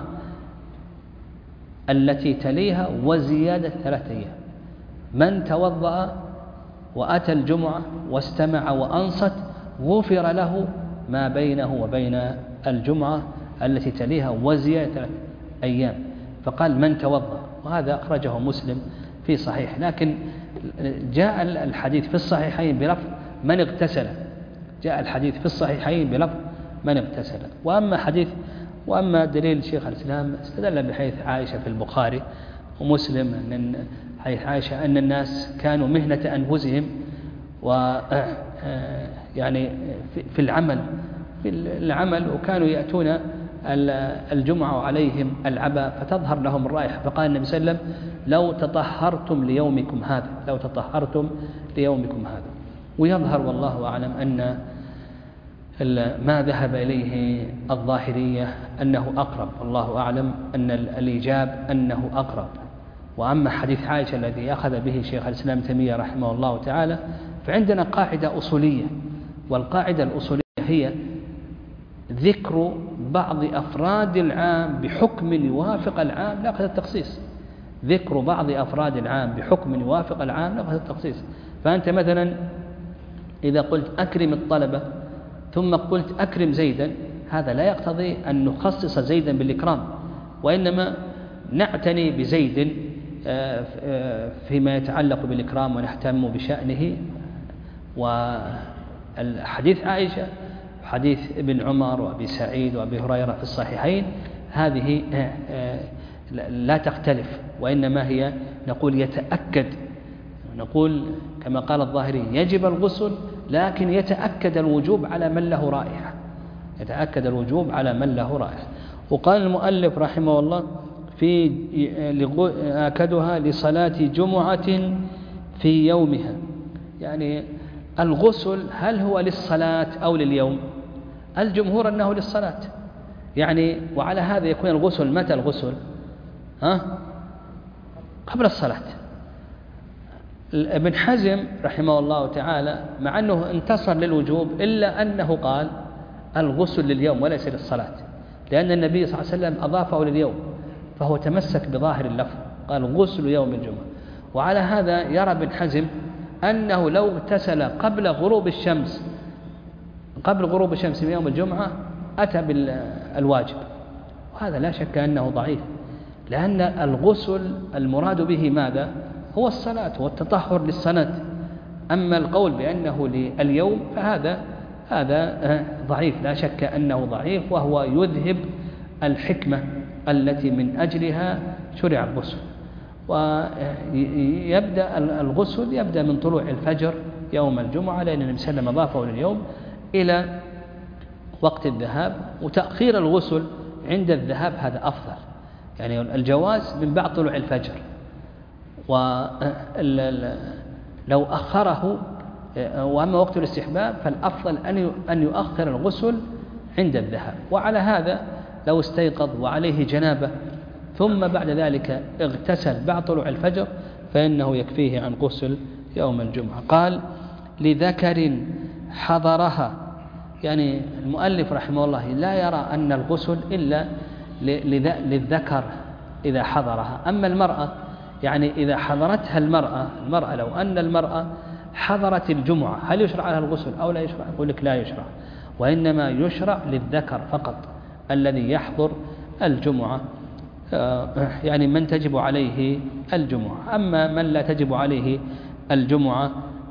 التي تليها وزيادة ثلاثة أيام. من توضأ وأتى الجمعة واستمع وأنصت غفر له ما بينه وبين الجمعة التي تليها وزيادة ثلاثة أيام. فقال من توضأ، وهذا أخرجه مسلم في صحيح، لكن جاء الحديث في الصحيحين بلفظ من اغتسل، جاء الحديث في الصحيحين بلفظ من اغتسل. وأما حديث وأما دليل شيخ الإسلام استدل بحديث عائشة في البخاري ومسلم أن حديث عائشة أن الناس كانوا مهنة أنفسهم و يعني في العمل في العمل وكانوا يأتون الجمعة وعليهم العبا فتظهر لهم الرائحة، فقال النبي صلى الله عليه وسلم لو تطهرتم ليومكم هذا، لو تطهرتم ليومكم هذا. ويظهر والله أعلم أن ما ذهب إليه الظاهرية أنه أقرب، الله أعلم أن الإجاب أنه أقرب. وأما حديث عائشة الذي أخذ به شيخ الإسلام تيمية رحمه الله تعالى، فعندنا قاعدة أصولية، والقاعدة الأصولية هي ذكر بعض أفراد العام بحكم يوافق العام لا يقصد التخصيص، ذكر بعض أفراد العام بحكم يوافق العام لا يقصد التخصيص. فأنت مثلا إذا قلت أكرم الطلبة ثم قلت أكرم زيدا، هذا لا يقتضي أن نخصص زيدا بالإكرام، وإنما نعتني بزيد فيما يتعلق بالإكرام ونهتم بشأنه. والحديث عائشة حديث ابن عمر وأبي سعيد وأبي هريرة في الصحيحين هذه لا تختلف، وإنما هي نقول يتأكد، نقول كما قال الظاهري يجب الغسل لكن يتأكد الوجوب على من له رائحة، يتأكد الوجوب على من له رائحة. وقال المؤلف رحمه الله في آكدها لصلاة جمعة في يومها، يعني الغسل هل هو للصلاة أو لليوم؟ الجمهور أنه للصلاة، يعني وعلى هذا يكون الغسل متى الغسل؟ ها؟ قبل الصلاة. ابن حزم رحمه الله تعالى مع أنه انتصر للوجوب إلا أنه قال الغسل لليوم وليس للصلاة، لأن النبي صلى الله عليه وسلم أضافه لليوم، فهو تمسك بظاهر اللفظ قال غسل يوم الجمعة. وعلى هذا يرى ابن حزم أنه لو اغتسل قبل غروب الشمس قبل غروب الشمس من يوم الجمعة أتى بالواجب، وهذا لا شك أنه ضعيف، لأن الغسل المراد به ماذا؟ هو الصلاة والتطهر للصلاة. أما القول بأنه لليوم فهذا هذا ضعيف، لا شك أنه ضعيف، وهو يذهب الحكمة التي من أجلها شرع الغسل. ويبدأ الغسل يبدأ من طلوع الفجر يوم الجمعة، لأن النبي صلى الله عليه وسلم أضافه لليوم إلى وقت الذهاب، وتأخير الغسل عند الذهاب هذا أفضل، يعني الجواز من بعد طلوع الفجر. ولو أخره وأما وقت الاستحباب فالأفضل أن يؤخر الغسل عند الذهاب. وعلى هذا لو استيقظ وعليه جنابة ثم بعد ذلك اغتسل بعد طلوع الفجر فإنه يكفيه عن غسل يوم الجمعة. قال لذكر حضرها، يعني المؤلف رحمه الله لا يرى أن الغسل إلا للذكر إذا حضرها. أما المرأة يعني إذا حضرتها المرأة المرأة لو أن المرأة حضرت الجمعة هل يشرع لها الغسل أو لا يشرع؟ يقول لك لا يشرع، وإنما يشرع للذكر فقط الذي يحضر الجمعة، يعني من تجب عليه الجمعة. أما من لا تجب عليه الجمعة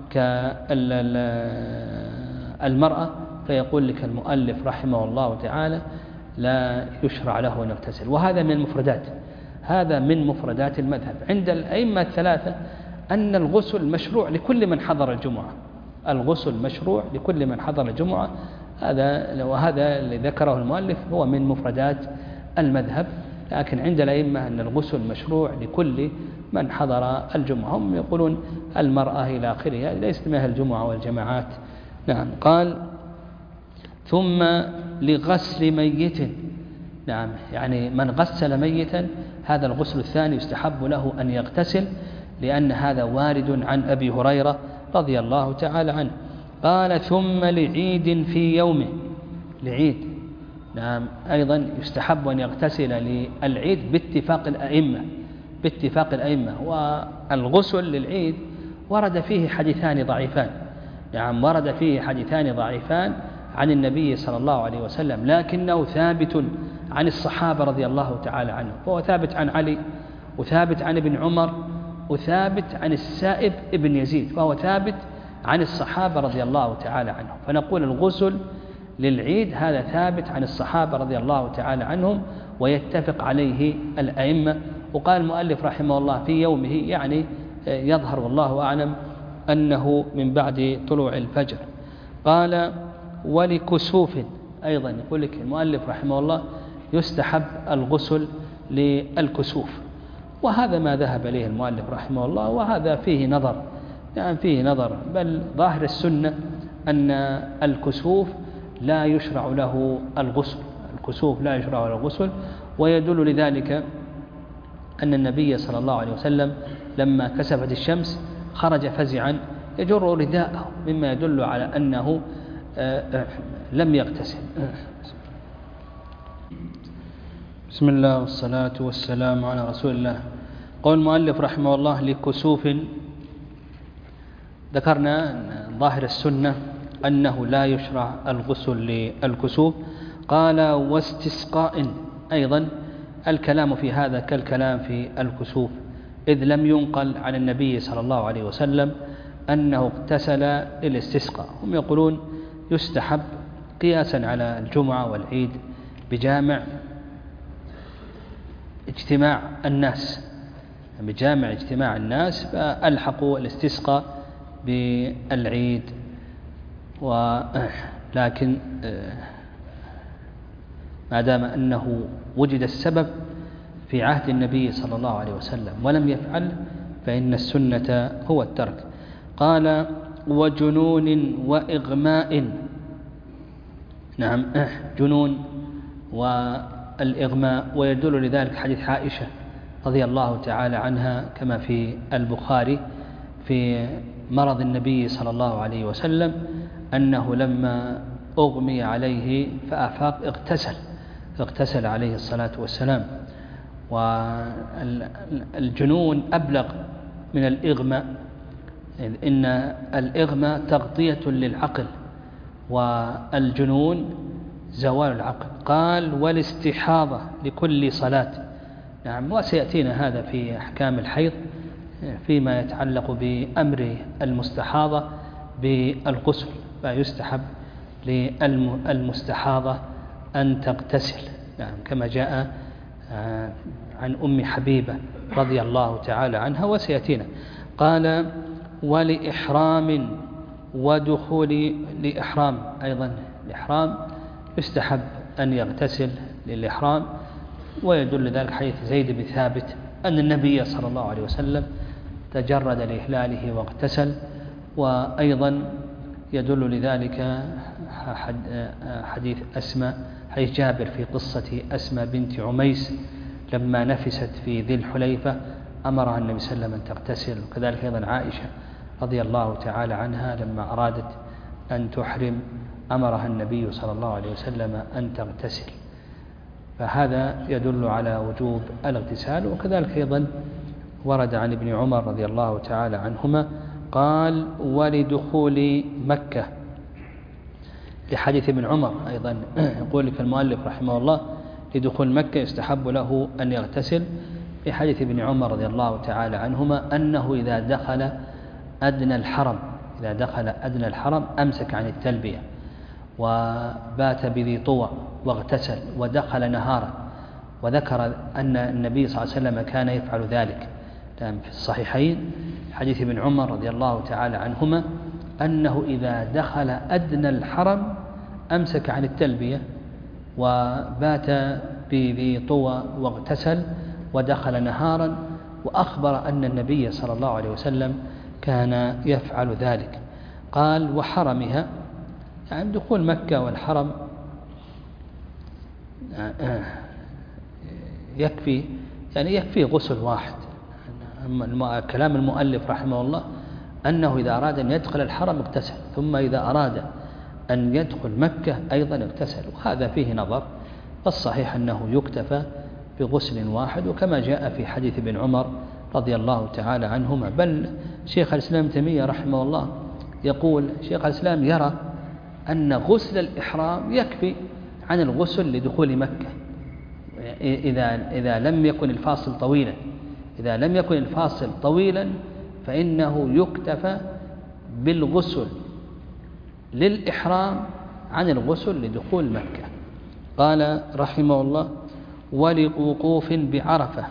كالمرأة فيقول لك المؤلف رحمه الله تعالى لا يشرع له أن يغتسل. وهذا من المفردات، هذا من مفردات المذهب عند الأئمة الثلاثة أن الغسل مشروع لكل من حضر الجمعة، الغسل مشروع لكل من حضر الجمعة. هذا وهذا اللي ذكره المؤلف هو من مفردات المذهب، لكن عند الأئمة أن الغسل مشروع لكل من حضر الجمعة. هم يقولون المرأة إلى آخره ليست منها الجمعة والجماعات. نعم. قال ثم لغسل ميت، نعم يعني من غسل ميتا هذا الغسل الثاني يستحب له أن يغتسل، لأن هذا وارد عن أبي هريرة رضي الله تعالى عنه. قال ثم لعيد في يومه، لعيد نعم أيضا يستحب أن يغتسل للعيد باتفاق الأئمة، باتفاق الأئمة. والغسل للعيد ورد فيه حديثان ضعيفان، نعم ورد فيه حديثان ضعيفان عن النبي صلى الله عليه وسلم، لكنه ثابت عن الصحابة رضي الله تعالى عنهم، وهو ثابت عن علي وثابت عن ابن عمر وثابت عن السائب ابن يزيد، فهو ثابت عن الصحابة رضي الله تعالى عنهم. فنقول الغسل للعيد هذا ثابت عن الصحابة رضي الله تعالى عنهم ويتفق عليه الأئمة. وقال المؤلف رحمه الله في يومه، يعني يظهر والله أعلم أنه من بعد طلوع الفجر. قال ولكسوف أيضا، يقول لك المؤلف رحمه الله يستحب الغسل للكسوف، وهذا ما ذهب إليه المؤلف رحمه الله، وهذا فيه نظر، يعني فيه نظر، بل ظاهر السنة أن الكسوف لا يشرع له الغسل، الكسوف لا يشرع له الغسل. ويدل لذلك أن النبي صلى الله عليه وسلم لما كسفت الشمس خرج فزعا يجر رداءه، مما يدل على أنه لم يغتسل. بسم الله والصلاة والسلام على رسول الله. قول المؤلف رحمه الله لكسوف، ذكرنا ظاهر السنة أنه لا يشرع الغسل للكسوف. قال واستسقاء أيضا، الكلام في هذا كالكلام في الكسوف، إذ لم ينقل عن النبي صلى الله عليه وسلم أنه اغتسل للاستسقاء. هم يقولون يستحب قياسا على الجمعة والعيد بجامع اجتماع الناس، بجامع اجتماع الناس فألحقوا الاستسقاء بالعيد. ولكن ما دام أنه وجد السبب في عهد النبي صلى الله عليه وسلم ولم يفعل فإن السنة هو الترك. قال وجنون وإغماء، نعم جنون والإغماء، ويدل لذلك حديث عائشة رضي الله تعالى عنها كما في البخاري في مرض النبي صلى الله عليه وسلم أنه لما أغمي عليه فأفاق اغتسل، اغتسل عليه الصلاة والسلام. والجنون أبلغ من الإغماء، إن الإغماء تغطية للعقل والجنون زوال العقل. قال والاستحاضة لكل صلاة، نعم وسيأتينا هذا في أحكام الحيض فيما يتعلق بأمر المستحاضة بالغسل، فيستحب للمستحاضة أن تغتسل، نعم كما جاء عن أم حبيبة رضي الله تعالى عنها وسيأتينا. قال ولإحرام ودخول لإحرام، أيضا الإحرام يستحب أن يغتسل للإحرام، ويدل ذلك حديث زيد بن ثابت أن النبي صلى الله عليه وسلم تجرد لإحلاله واغتسل. وأيضا يدل لذلك حديث أسماء، حديث جابر في قصة أسماء بنت عميس لما نفست في ذي الحليفة أمرها النبي صلى الله عليه وسلم أن تغتسل. وكذلك أيضا عائشة رضي الله تعالى عنها لما أرادت أن تحرم أمرها النبي صلى الله عليه وسلم أن تغتسل، فهذا يدل على وجوب الاغتسال. وكذلك أيضا ورد عن ابن عمر رضي الله تعالى عنهما قال ولدخول مكة لحديث ابن عمر أيضا، يقول لك المؤلف رحمه الله لدخول مكة يستحب له أن يغتسل، في حديث ابن عمر رضي الله تعالى عنهما أنه إذا دخل أدنى الحرم إذا دخل أدنى الحرم أمسك عن التلبية وبات بذي طوى واغتسل ودخل نهارا، وذكر أن النبي صلى الله عليه وسلم كان يفعل ذلك في الصحيحين حديث ابن عمر رضي الله تعالى عنهما أنه إذا دخل أدنى الحرم أمسك عن التلبية وبات بذي طوى واغتسل ودخل نهارا، وأخبر أن النبي صلى الله عليه وسلم كان يفعل ذلك. قال وحرمها، يعني دخول مكة والحرم يكفي يعني يكفي غسل واحد. كلام المؤلف رحمه الله أنه إذا أراد أن يدخل الحرم اغتسل، ثم إذا أراد أن يدخل مكة أيضا اغتسل، وهذا فيه نظر، والصحيح أنه يكتفى بغسل واحد، وكما جاء في حديث ابن عمر رضي الله تعالى عنهما. بل شيخ الإسلام تيمية رحمه الله يقول شيخ الإسلام يرى أن غسل الإحرام يكفي عن الغسل لدخول مكة إذا إذا لم يكن الفاصل طويلا إذا لم يكن الفاصل طويلا فإنه يكتفى بالغسل للإحرام عن الغسل لدخول مكة. قال رحمه الله ولوقوف بعرفة،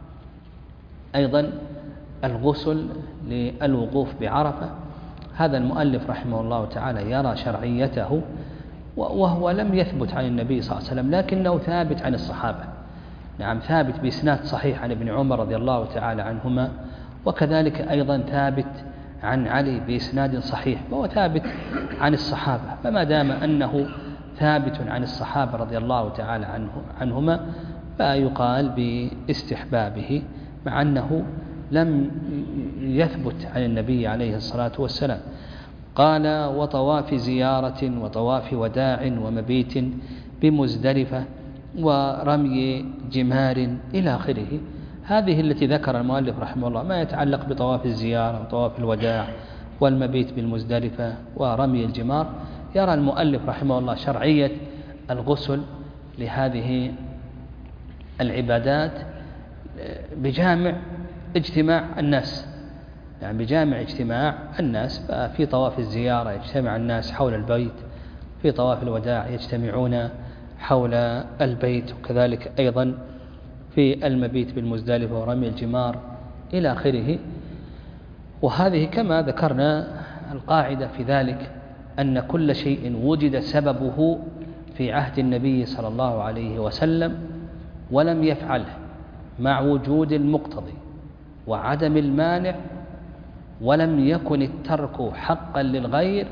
أيضا الغسل للوقوف بعرفة، هذا المؤلف رحمه الله تعالى يرى شرعيته، وهو لم يثبت عن النبي صلى الله عليه وسلم لكنه ثابت عن الصحابة. نعم، ثابت بإسناد صحيح عن ابن عمر رضي الله تعالى عنهما، وكذلك أيضا ثابت عن علي بإسناد صحيح، وهو ثابت عن الصحابة. فما دام أنه ثابت عن الصحابة رضي الله تعالى عنه عنهما فيقال باستحبابه، مع أنه لم يثبت عن النبي عليه الصلاة والسلام. قال وطواف زيارة وطواف وداع ومبيت بمزدلفة ورمي جمار إلى آخره. هذه التي ذكر المؤلف رحمه الله ما يتعلق بطواف الزيارة وطواف الوداع والمبيت بالمزدلفة ورمي الجمار. يرى المؤلف رحمه الله شرعية الغسل لهذه العبادات بجامع اجتماع الناس، يعني بجامع اجتماع الناس. ففي طواف الزيارة يجتمع الناس حول البيت، في طواف الوداع يجتمعون حول البيت، وكذلك أيضا في المبيت بالمزدلفة ورمي الجمار إلى آخره. وهذه كما ذكرنا القاعدة في ذلك أن كل شيء وجد سببه في عهد النبي صلى الله عليه وسلم ولم يفعله مع وجود المقتضي وعدم المانع ولم يكن الترك حقا للغير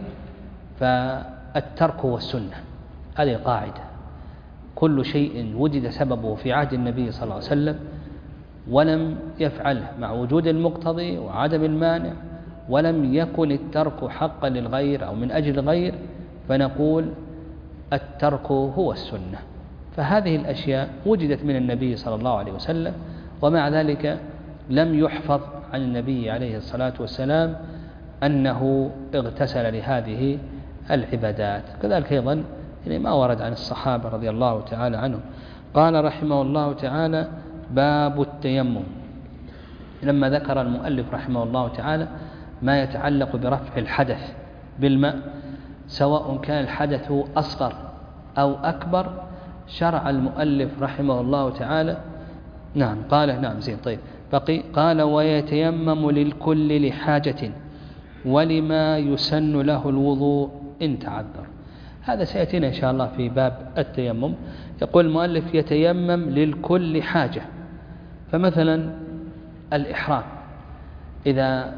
فالترك هو السنة. هذه القاعدة، كل شيء وجد سببه في عهد النبي صلى الله عليه وسلم ولم يفعله مع وجود المقتضي وعدم المانع ولم يكن الترك حقا للغير أو من أجل الغير فنقول الترك هو السنة. فهذه الأشياء وجدت من النبي صلى الله عليه وسلم، ومع ذلك لم يحفظ عن النبي عليه الصلاة والسلام أنه اغتسل لهذه العبادات. كذلك أيضا يعني ما ورد عن الصحابة رضي الله تعالى عنهم. قال رحمه الله تعالى باب التيمم، لما ذكر المؤلف رحمه الله تعالى ما يتعلق برفع الحدث بالماء سواء كان الحدث أصغر أو أكبر، شرع المؤلف رحمه الله تعالى نعم قال نعم زين طيب بقي قال ويتيمم للكل لحاجة ولما يسن له الوضوء إن تعذر. هذا سيأتينا إن شاء الله في باب التيمم. يقول المؤلف يتيمم للكل حاجة، فمثلا الإحرام إذا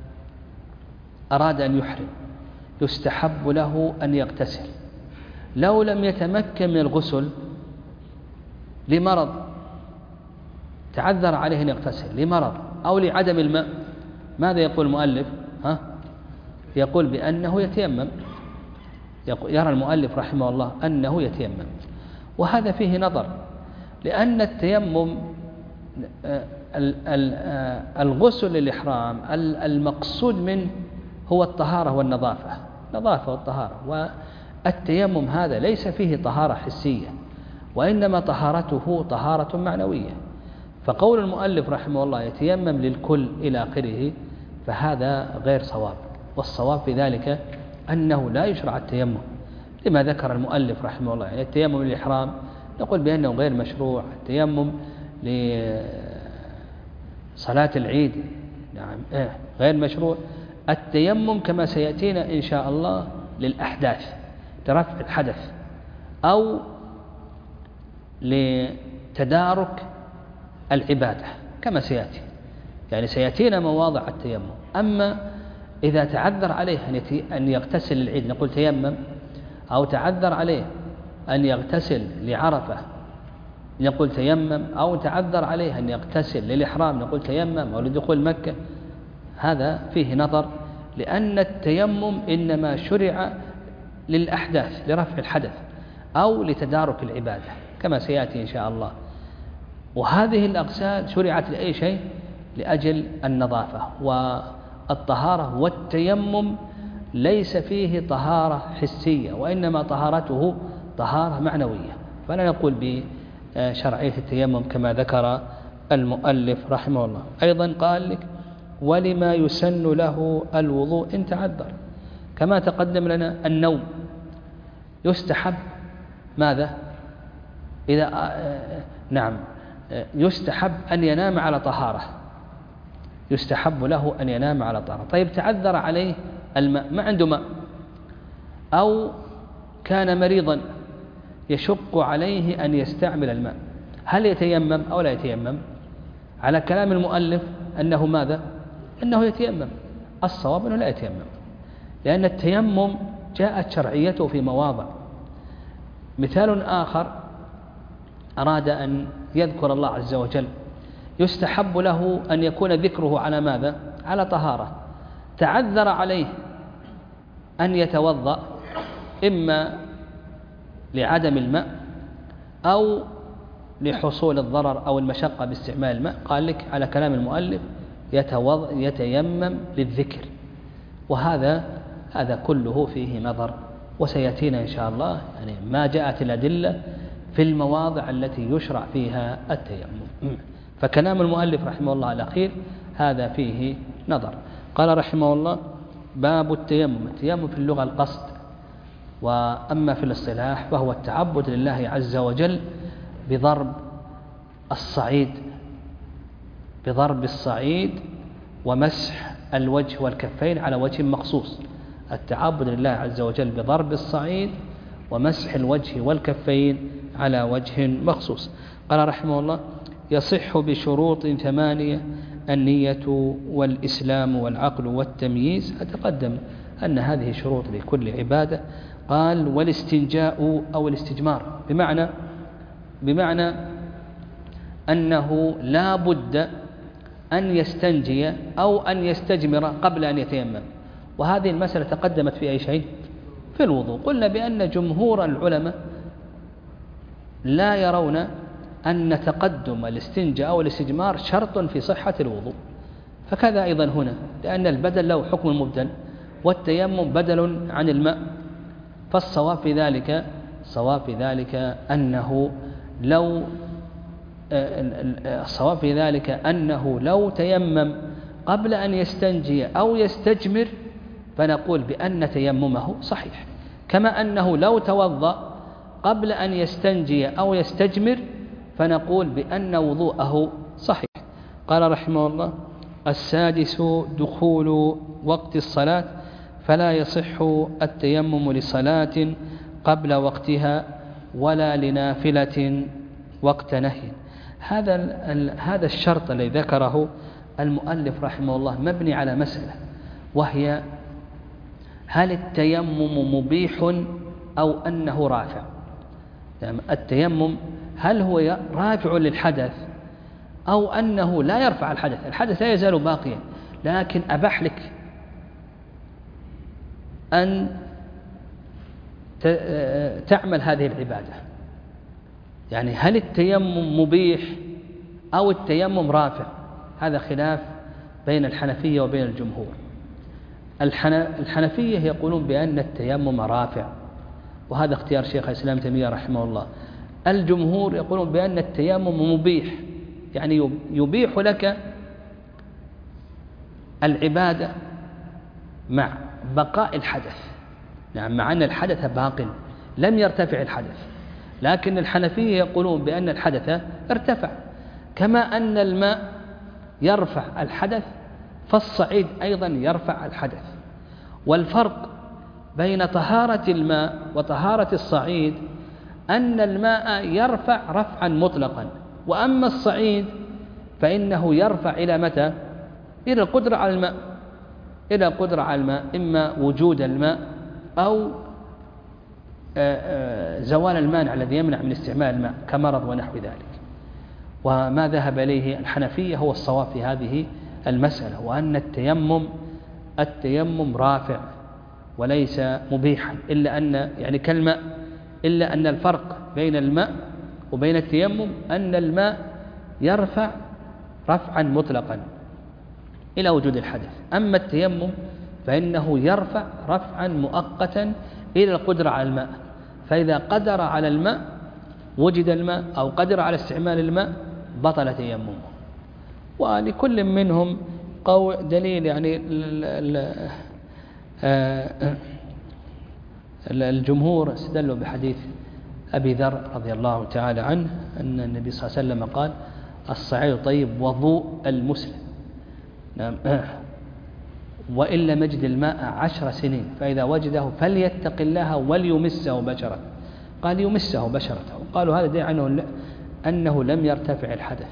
أراد أن يحرم يستحب له أن يغتسل، لو لم يتمكن من الغسل لمرض تعذر عليه أن يغتسل لمرض أو لعدم الماء، ماذا يقول المؤلف؟ ها؟ يقول بأنه يتيمم. يرى المؤلف رحمه الله أنه يتيمم، وهذا فيه نظر، لأن التيمم الغسل للإحرام المقصود منه هو الطهارة والنظافة، نظافة والطهارة، والتيمم هذا ليس فيه طهارة حسية، وإنما طهارته طهارة معنوية. فقول المؤلف رحمه الله يتيمم للكل إلى آخره فهذا غير صواب، والصواب في ذلك أنه لا يشرع التيمم لما ذكر المؤلف رحمه الله. يعني التيمم للإحرام نقول بأنه غير مشروع، التيمم لصلاة العيد نعم غير مشروع، التيمم كما سيأتينا إن شاء الله للأحداث، لرفع الحدث أو لتدارك العبادة كما سيأتي، يعني سيأتينا مواضع التيمم. أما إذا تعذر عليه أن يغتسل للعيد نقول تيمم، أو تعذر عليه أن يغتسل لعرفة نقول تيمم، أو تعذر عليه أن يغتسل للإحرام نقول تيمم، أو لدخول مكة، هذا فيه نظر، لأن التيمم إنما شرع للأحداث لرفع الحدث أو لتدارك العبادة كما سيأتي إن شاء الله. وهذه الأغسال شرعت لأي شيء؟ لأجل النظافة والطهارة، والتيمم ليس فيه طهارة حسية، وإنما طهارته طهارة معنوية، فلا نقول بشرعية التيمم كما ذكر المؤلف رحمه الله. أيضا قال لك ولما يسن له الوضوء إن تعذر، كما تقدم لنا النوم يستحب ماذا؟ إذا نعم يستحب أن ينام على طهارة، يستحب له أن ينام على طهارة. طيب تعذر عليه الماء، ما عنده ماء، أو كان مريضا يشق عليه أن يستعمل الماء، هل يتيمم أو لا يتيمم؟ على كلام المؤلف أنه ماذا؟ أنه يتيمم. الصواب أنه لا يتيمم، لأن التيمم جاءت شرعيته في مواضع. مثال آخر أراد أن يذكر الله عز وجل، يستحب له أن يكون ذكره على ماذا؟ على طهارة. تعذر عليه أن يتوضأ إما لعدم الماء أو لحصول الضرر أو المشقة باستعمال الماء، قال لك على كلام المؤلف يتيمم للذكر، وهذا هذا كله فيه نظر، وسيأتينا إن شاء الله يعني ما جاءت الأدلة في المواضع التي يشرع فيها التيمم. فكلام المؤلف رحمه الله الأخير هذا فيه نظر. قال رحمه الله باب التيمم. التيمم في اللغة القصد، وأما في الاصطلاح فهو التعبد لله عز وجل بضرب الصعيد بضرب الصعيد ومسح الوجه والكفين على وجه مخصوص. التعبد لله عز وجل بضرب الصعيد ومسح الوجه والكفين على وجه مخصوص. قال رحمه الله يصح بشروط ثمانية: النية والإسلام والعقل والتمييز. أتقدم أن هذه شروط لكل عبادة. قال والاستنجاء أو الاستجمار، بمعنى بمعنى أنه لا بد أن يستنجي أو أن يستجمر قبل أن يتيمم. وهذه المسألة تقدمت في أي شيء؟ في الوضوء. قلنا بأن جمهور العلماء لا يرون أن تقدم الاستنجاء أو الاستجمار شرط في صحة الوضوء، فكذا أيضا هنا، لأن البدل له حكم المبدل والتيمم بدل عن الماء. فالصواب في ذلك الصواب في ذلك أنه لو الصواب في ذلك أنه لو تيمم قبل أن يستنجي أو يستجمر فنقول بأن تيممه صحيح، كما أنه لو توضأ قبل أن يستنجي أو يستجمر فنقول بأن وضوءه صحيح. قال رحمه الله السادس دخول وقت الصلاة، فلا يصح التيمم لصلاة قبل وقتها ولا لنافلة وقت نهي. هذا هذا الشرط الذي ذكره المؤلف رحمه الله مبني على مسألة، وهي هل التيمم مبيح أو أنه رافع؟ يعني التيمم هل هو رافع للحدث أو أنه لا يرفع الحدث؟ الحدث لا يزال باقيا، لكن أباح لك أن تعمل هذه العبادة. يعني هل التيمم مبيح أو التيمم رافع؟ هذا خلاف بين الحنفية وبين الجمهور. الحنفية يقولون بأن التيمم رافع، وهذا اختيار شيخ الإسلام تيمية رحمه الله. الجمهور يقولون بأن التيمم مبيح، يعني يبيح لك العبادة مع بقاء الحدث، نعم، مع أن الحدث باق لم يرتفع الحدث. لكن الحنفية يقولون بأن الحدث ارتفع، كما أن الماء يرفع الحدث فالصعيد أيضا يرفع الحدث. والفرق بين طهارة الماء وطهارة الصعيد أن الماء يرفع رفعا مطلقا، وأما الصعيد فإنه يرفع إلى متى؟ إلى القدرة على الماء، إلى القدرة على الماء، إما وجود الماء أو زوال المانع الذي يمنع من استعمال الماء كمرض ونحو ذلك. وما ذهب إليه الحنفية هو الصواب في هذه المسألة، وأن التيمم التيمم رافع وليس مبيحا، إلا أن يعني كالماء، إلا أن الفرق بين الماء وبين التيمم أن الماء يرفع رفعا مطلقا إلى وجود الحدث، أما التيمم فإنه يرفع رفعا مؤقتا إلى القدرة على الماء. فإذا قدر على الماء وجد الماء أو قدر على استعمال الماء بطل تيممه. ولكل منهم قول دليل، يعني الجمهور استدلوا بحديث أبي ذر رضي الله تعالى عنه أن النبي صلى الله عليه وسلم قال: الصعيد طيب وضوء المسلم، نعم، وإن لم يجد الماء عشر سنين فإذا وجده فليتق الله وليمسه بشرته. قال يمسه بشرته، قالوا هذا دليل عنه أنه لم يرتفع الحدث.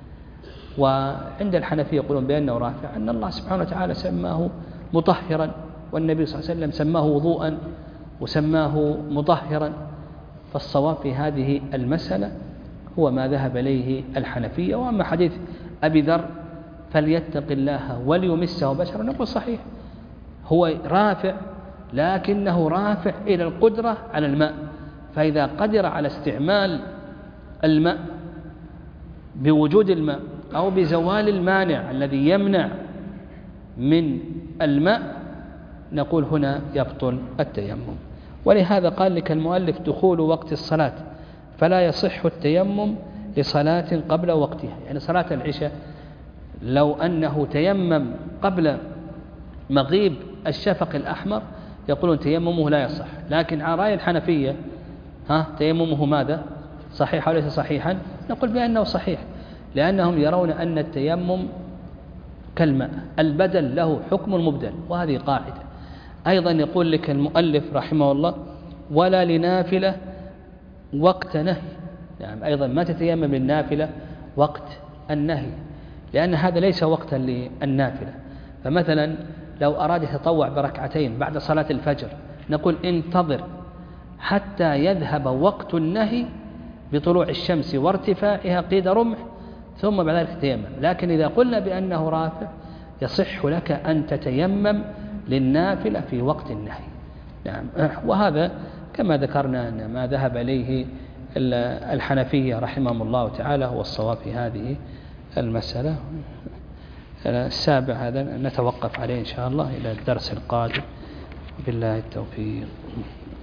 وعند الحنفية يقولون بأنه رافع، أن الله سبحانه وتعالى سماه مطهرا، والنبي صلى الله عليه وسلم سماه وضوءا وسماه مطهرا. فالصواب في هذه المسألة هو ما ذهب إليه الحنفية. وأما حديث أبي ذر فليتق الله وليمسه بشرا، نقول صحيح، هو رافع لكنه رافع إلى القدرة على الماء، فإذا قدر على استعمال الماء بوجود الماء أو بزوال المانع الذي يمنع من الماء نقول هنا يبطل التيمم. ولهذا قال لك المؤلف: دخول وقت الصلاة فلا يصح التيمم لصلاة قبل وقتها. يعني صلاة العشاء لو أنه تيمم قبل مغيب الشفق الأحمر يقولون تيممه لا يصح، لكن على رأي الحنفية ها تيممه ماذا؟ صحيح وليس صحيحا؟ نقول بأنه صحيح، لأنهم يرون أن التيمم كالماء، البدل له حكم المبدل، وهذه قاعدة. أيضا يقول لك المؤلف رحمه الله: ولا لنافلة وقت نهي. يعني أيضا ما تتيمم للنافلة وقت النهي، لأن هذا ليس وقتا للنافلة. فمثلا لو أراد يتطوع بركعتين بعد صلاة الفجر نقول انتظر حتى يذهب وقت النهي بطلوع الشمس وارتفاعها قيد رمح ثم بعد ذلك تتيمم. لكن إذا قلنا بأنه رافع يصح لك أن تتيمم للنافلة في وقت النهي. نعم، وهذا كما ذكرنا أن ما ذهب إليه الحنفية رحمهم الله تعالى هو الصواب في هذه المسألة. السابع هذا نتوقف عليه إن شاء الله إلى الدرس القادم، بالله التوفيق.